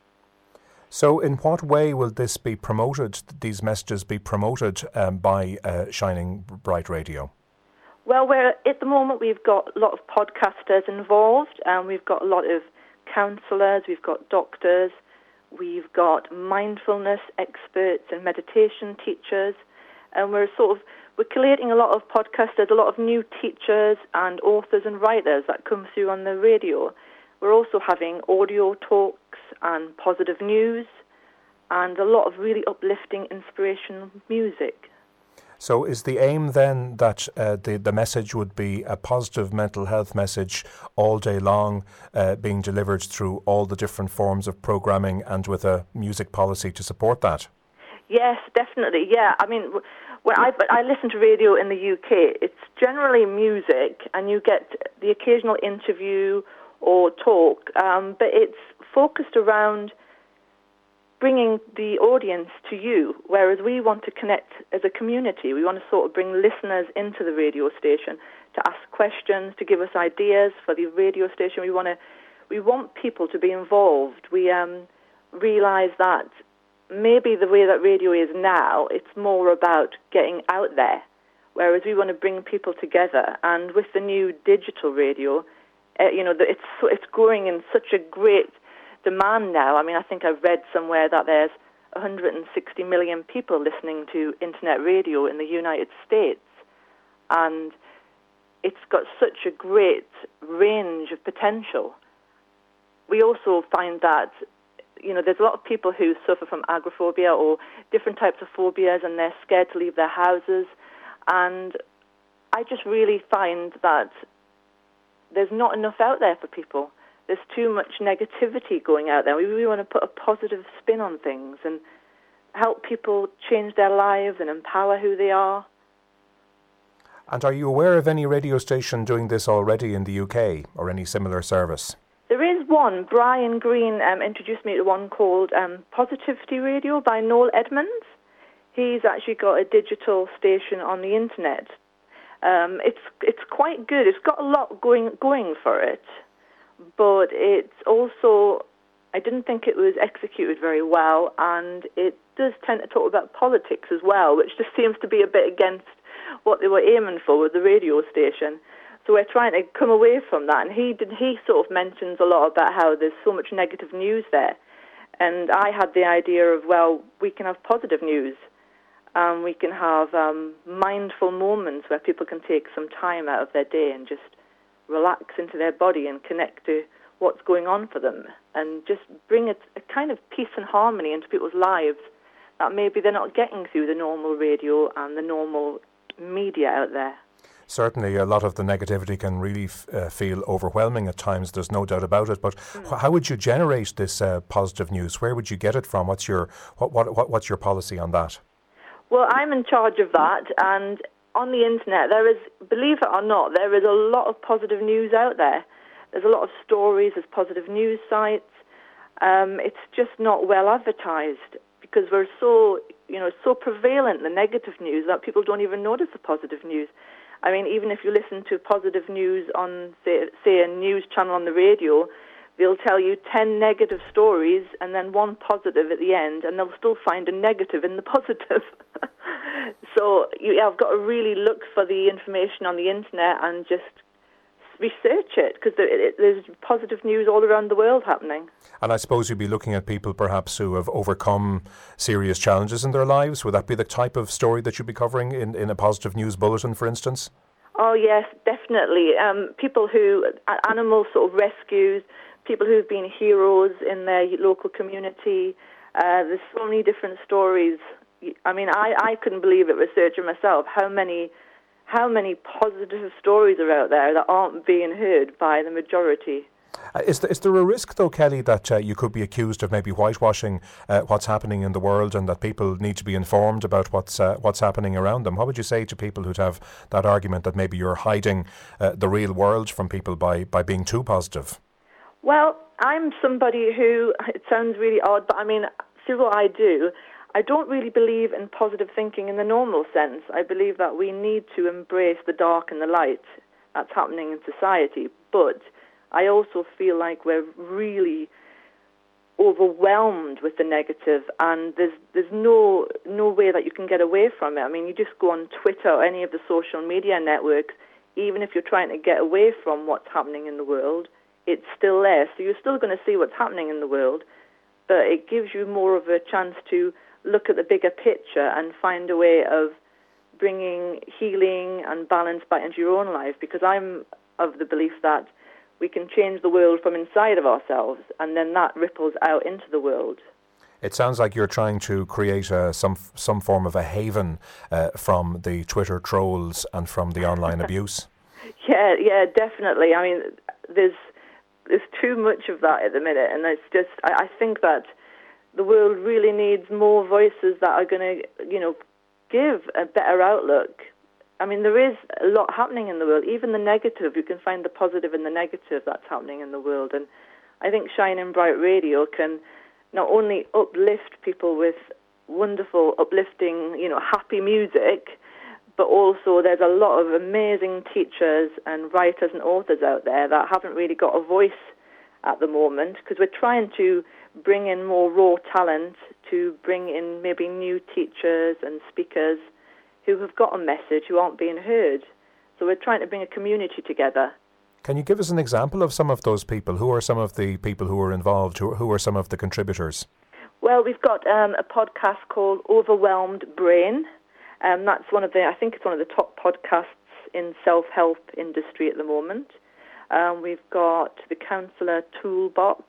S2: So in what way will this be promoted, these messages be promoted by Shining Bright Radio?
S13: Well, at the moment we've got a lot of podcasters involved, and we've got a lot of counsellors, we've got doctors, we've got mindfulness experts and meditation teachers, and we're collating a lot of podcasters, a lot of new teachers and authors and writers that come through on the radio. We're also having audio talks and positive news, and a lot of really uplifting, inspirational music.
S2: So is the aim then that the message would be a positive mental health message all day long, being delivered through all the different forms of programming and with a music policy to support that?
S13: Yes, definitely, yeah. I mean, Well, I listen to radio in the UK. It's generally music, and you get the occasional interview or talk, but it's focused around bringing the audience to you, whereas we want to connect as a community. We want to sort of bring listeners into the radio station to ask questions, to give us ideas for the radio station. We want people to be involved. We realise that maybe the way that radio is now, it's more about getting out there, whereas we want to bring people together. And with the new digital radio, it's growing in such a great demand now. I mean, I think I've read somewhere that there's 160 million people listening to internet radio in the United States, and it's got such a great range of potential. We also find that there's a lot of people who suffer from agoraphobia or different types of phobias, and they're scared to leave their houses. And I just really find that there's not enough out there for people. There's too much negativity going out there. We really want to put a positive spin on things and help people change their lives and empower who they are.
S2: And are you aware of any radio station doing this already in the UK, or any similar service?
S13: There is one. Brian Green introduced me to one called Positivity Radio by Noel Edmonds. He's actually got a digital station on the internet. It's quite good. It's got a lot going for it, but it's also, I didn't think it was executed very well, and it does tend to talk about politics as well, which just seems to be a bit against what they were aiming for with the radio station. So we're trying to come away from that. And he sort of mentions a lot about how there's so much negative news there. And I had the idea of, well, we can have positive news. We can have mindful moments where people can take some time out of their day and just relax into their body and connect to what's going on for them, and just bring a kind of peace and harmony into people's lives that maybe they're not getting through the normal radio and the normal media out there.
S2: Certainly, a lot of the negativity can really feel overwhelming at times. There's no doubt about it. But how would you generate this positive news? Where would you get it from? What's your policy on that?
S13: Well, I'm in charge of that, and on the internet, there is, believe it or not, there is a lot of positive news out there. There's a lot of stories. There's positive news sites. It's just not well advertised because we're so prevalent, the negative news, that people don't even notice the positive news. I mean, even if you listen to positive news on, say a news channel on the radio, they'll tell you 10 negative stories and then one positive at the end, and they'll still find a negative in the positive. So I've got to really look for the information on the internet and just research it, because there's positive news all around the world happening.
S2: And I suppose you'd be looking at people perhaps who have overcome serious challenges in their lives. Would that be the type of story that you'd be covering in a positive news bulletin, for instance?
S13: Oh, yes, definitely. People who, animal sort of rescues, people who've been heroes in their local community. There's so many different stories. I mean, I couldn't believe it researching myself, how many positive stories are out there that aren't being heard by the majority.
S2: Is there a risk, though, Kelly, that you could be accused of maybe whitewashing what's happening in the world, and that people need to be informed about what's happening around them? What would you say to people who'd have that argument that maybe you're hiding the real world from people by being too positive?
S13: Well, I'm somebody who, it sounds really odd, but I mean, see what I do. I don't really believe in positive thinking in the normal sense. I believe that we need to embrace the dark and the light that's happening in society. But I also feel like we're really overwhelmed with the negative, and there's no way that you can get away from it. I mean, you just go on Twitter or any of the social media networks, even if you're trying to get away from what's happening in the world, it's still there. So you're still going to see what's happening in the world, but it gives you more of a chance to look at the bigger picture and find a way of bringing healing and balance back into your own life, because I'm of the belief that we can change the world from inside of ourselves, and then that ripples out into the world.
S2: It sounds like you're trying to create some form of a haven from the Twitter trolls and from the online abuse.
S13: Yeah, definitely. I mean, there's too much of that at the minute, and it's just, I think that the world really needs more voices that are going to, give a better outlook. I mean, there is a lot happening in the world, even the negative. You can find the positive in the negative that's happening in the world. And I think Shining Bright Radio can not only uplift people with wonderful, uplifting, happy music, but also there's a lot of amazing teachers and writers and authors out there that haven't really got a voice at the moment, because we're trying to bring in more raw talent, to bring in maybe new teachers and speakers who have got a message, who aren't being heard. So we're trying to bring a community together.
S2: Can you give us an example of some of those people? Who are some of the people who are involved? Who are some of the contributors?
S13: Well, we've got a podcast called Overwhelmed Brain. That's I think it's one of the top podcasts in self-help industry at the moment. We've got the Counsellor Toolbox.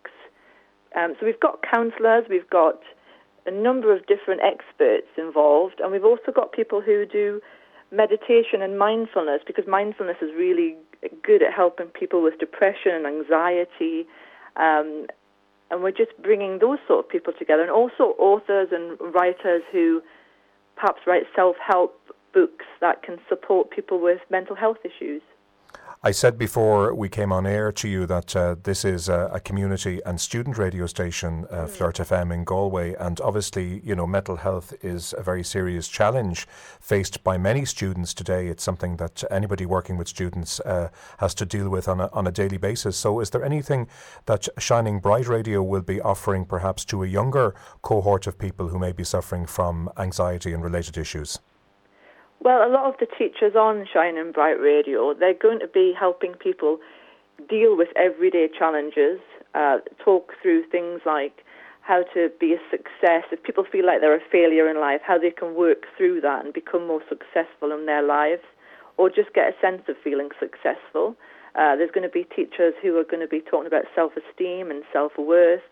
S13: So we've got counsellors, we've got a number of different experts involved, and we've also got people who do meditation and mindfulness, because mindfulness is really good at helping people with depression and anxiety, and we're just bringing those sort of people together, and also authors and writers who perhaps write self-help books that can support people with mental health issues.
S2: I said before we came on air to you that this is a community and student radio station, Flirt FM in Galway, and obviously, mental health is a very serious challenge faced by many students today. It's something that anybody working with students has to deal with on a daily basis. So is there anything that Shining Bright Radio will be offering perhaps to a younger cohort of people who may be suffering from anxiety and related issues?
S13: Well, a lot of the teachers on Shining Bright Radio, they're going to be helping people deal with everyday challenges, talk through things like how to be a success. If people feel like they're a failure in life, how they can work through that and become more successful in their lives, or just get a sense of feeling successful. There's going to be teachers who are going to be talking about self-esteem and self-worth.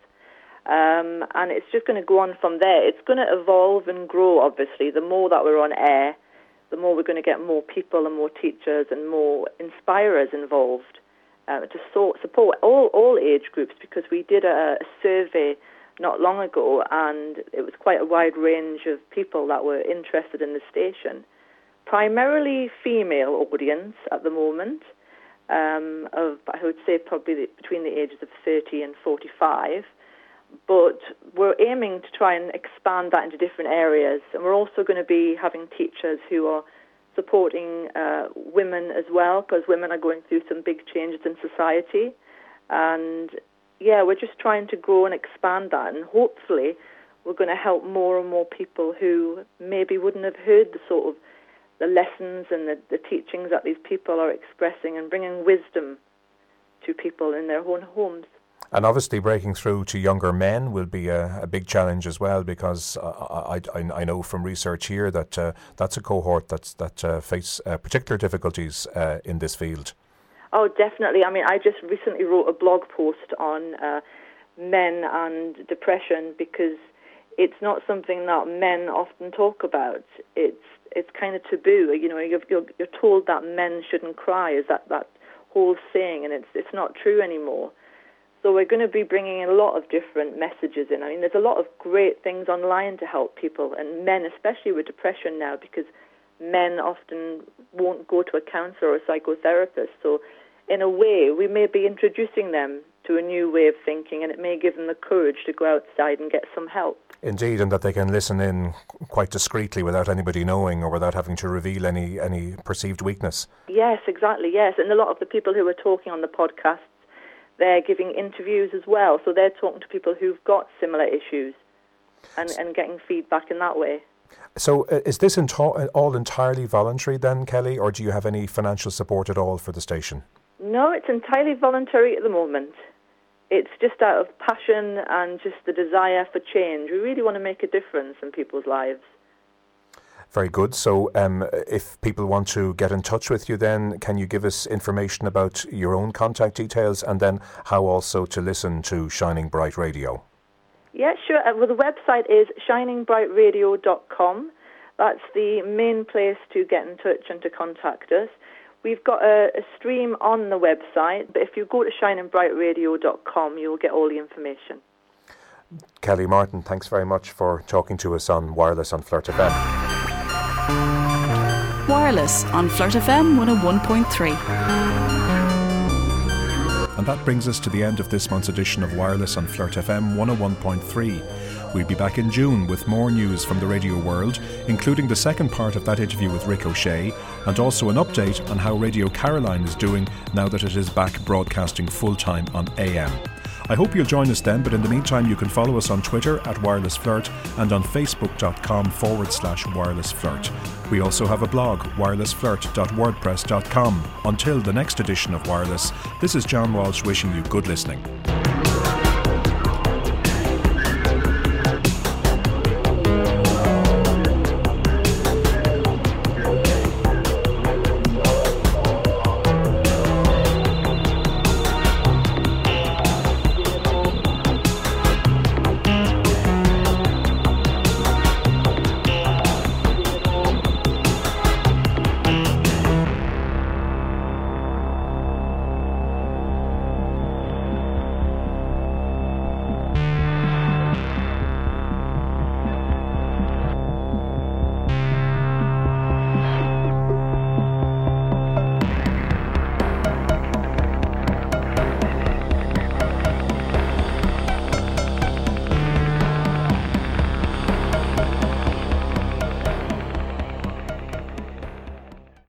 S13: And it's just going to go on from there. It's going to evolve and grow, obviously. The more that we're on air, the more we're going to get more people and more teachers and more inspirers involved to support all age groups, because we did a survey not long ago, and it was quite a wide range of people that were interested in the station. Primarily female audience at the moment, of I would say probably between the ages of 30 and 45. But we're aiming to try and expand that into different areas. And we're also going to be having teachers who are supporting women as well, because women are going through some big changes in society. And, we're just trying to grow and expand that. And hopefully we're going to help more and more people who maybe wouldn't have heard the lessons and the teachings that these people are expressing, and bringing wisdom to people in their own homes.
S2: And obviously breaking through to younger men will be a big challenge as well, because I know from research here that that's a cohort that face particular difficulties in this field.
S13: Oh, definitely. I mean, I just recently wrote a blog post on men and depression, because it's not something that men often talk about. It's kind of taboo. You're told that men shouldn't cry, is that whole saying, and it's not true anymore. So we're going to be bringing in a lot of different messages in. I mean, there's a lot of great things online to help people, and men, especially with depression now, because men often won't go to a counsellor or a psychotherapist. So in a way, we may be introducing them to a new way of thinking, and it may give them the courage to go outside and get some help.
S2: Indeed, and that they can listen in quite discreetly without anybody knowing, or without having to reveal any perceived weakness.
S13: Yes, exactly, yes. And a lot of the people who are talking on the podcast, they're giving interviews as well, so they're talking to people who've got similar issues and getting feedback in that way.
S2: So is this all entirely voluntary then, Kelly, or do you have any financial support at all for the station?
S13: No, it's entirely voluntary at the moment. It's just out of passion and just the desire for change. We really want to make a difference in people's lives.
S2: Very good. So if people want to get in touch with you then, can you give us information about your own contact details, and then how also to listen to Shining Bright Radio?
S13: Yeah, sure. Well, the website is shiningbrightradio.com. That's the main place to get in touch and to contact us. We've got a stream on the website, but if you go to shiningbrightradio.com, you'll get all the information.
S2: Kelly Martin, thanks very much for talking to us on Wireless on Flirt FM.
S1: Wireless on Flirt FM 101.3.
S2: And that brings us to the end of this month's edition of Wireless on Flirt FM 101.3. We'll be back in June with more news from the radio world, including the second part of that interview with Rick O'Shea, and also an update on how Radio Caroline is doing now that it is back broadcasting full-time on AM. I hope you'll join us then, but in the meantime you can follow us on Twitter at Wireless Flirt and on facebook.com/Wireless Flirt. We also have a blog, wirelessflirt.wordpress.com. Until the next edition of Wireless, this is John Walsh wishing you good listening.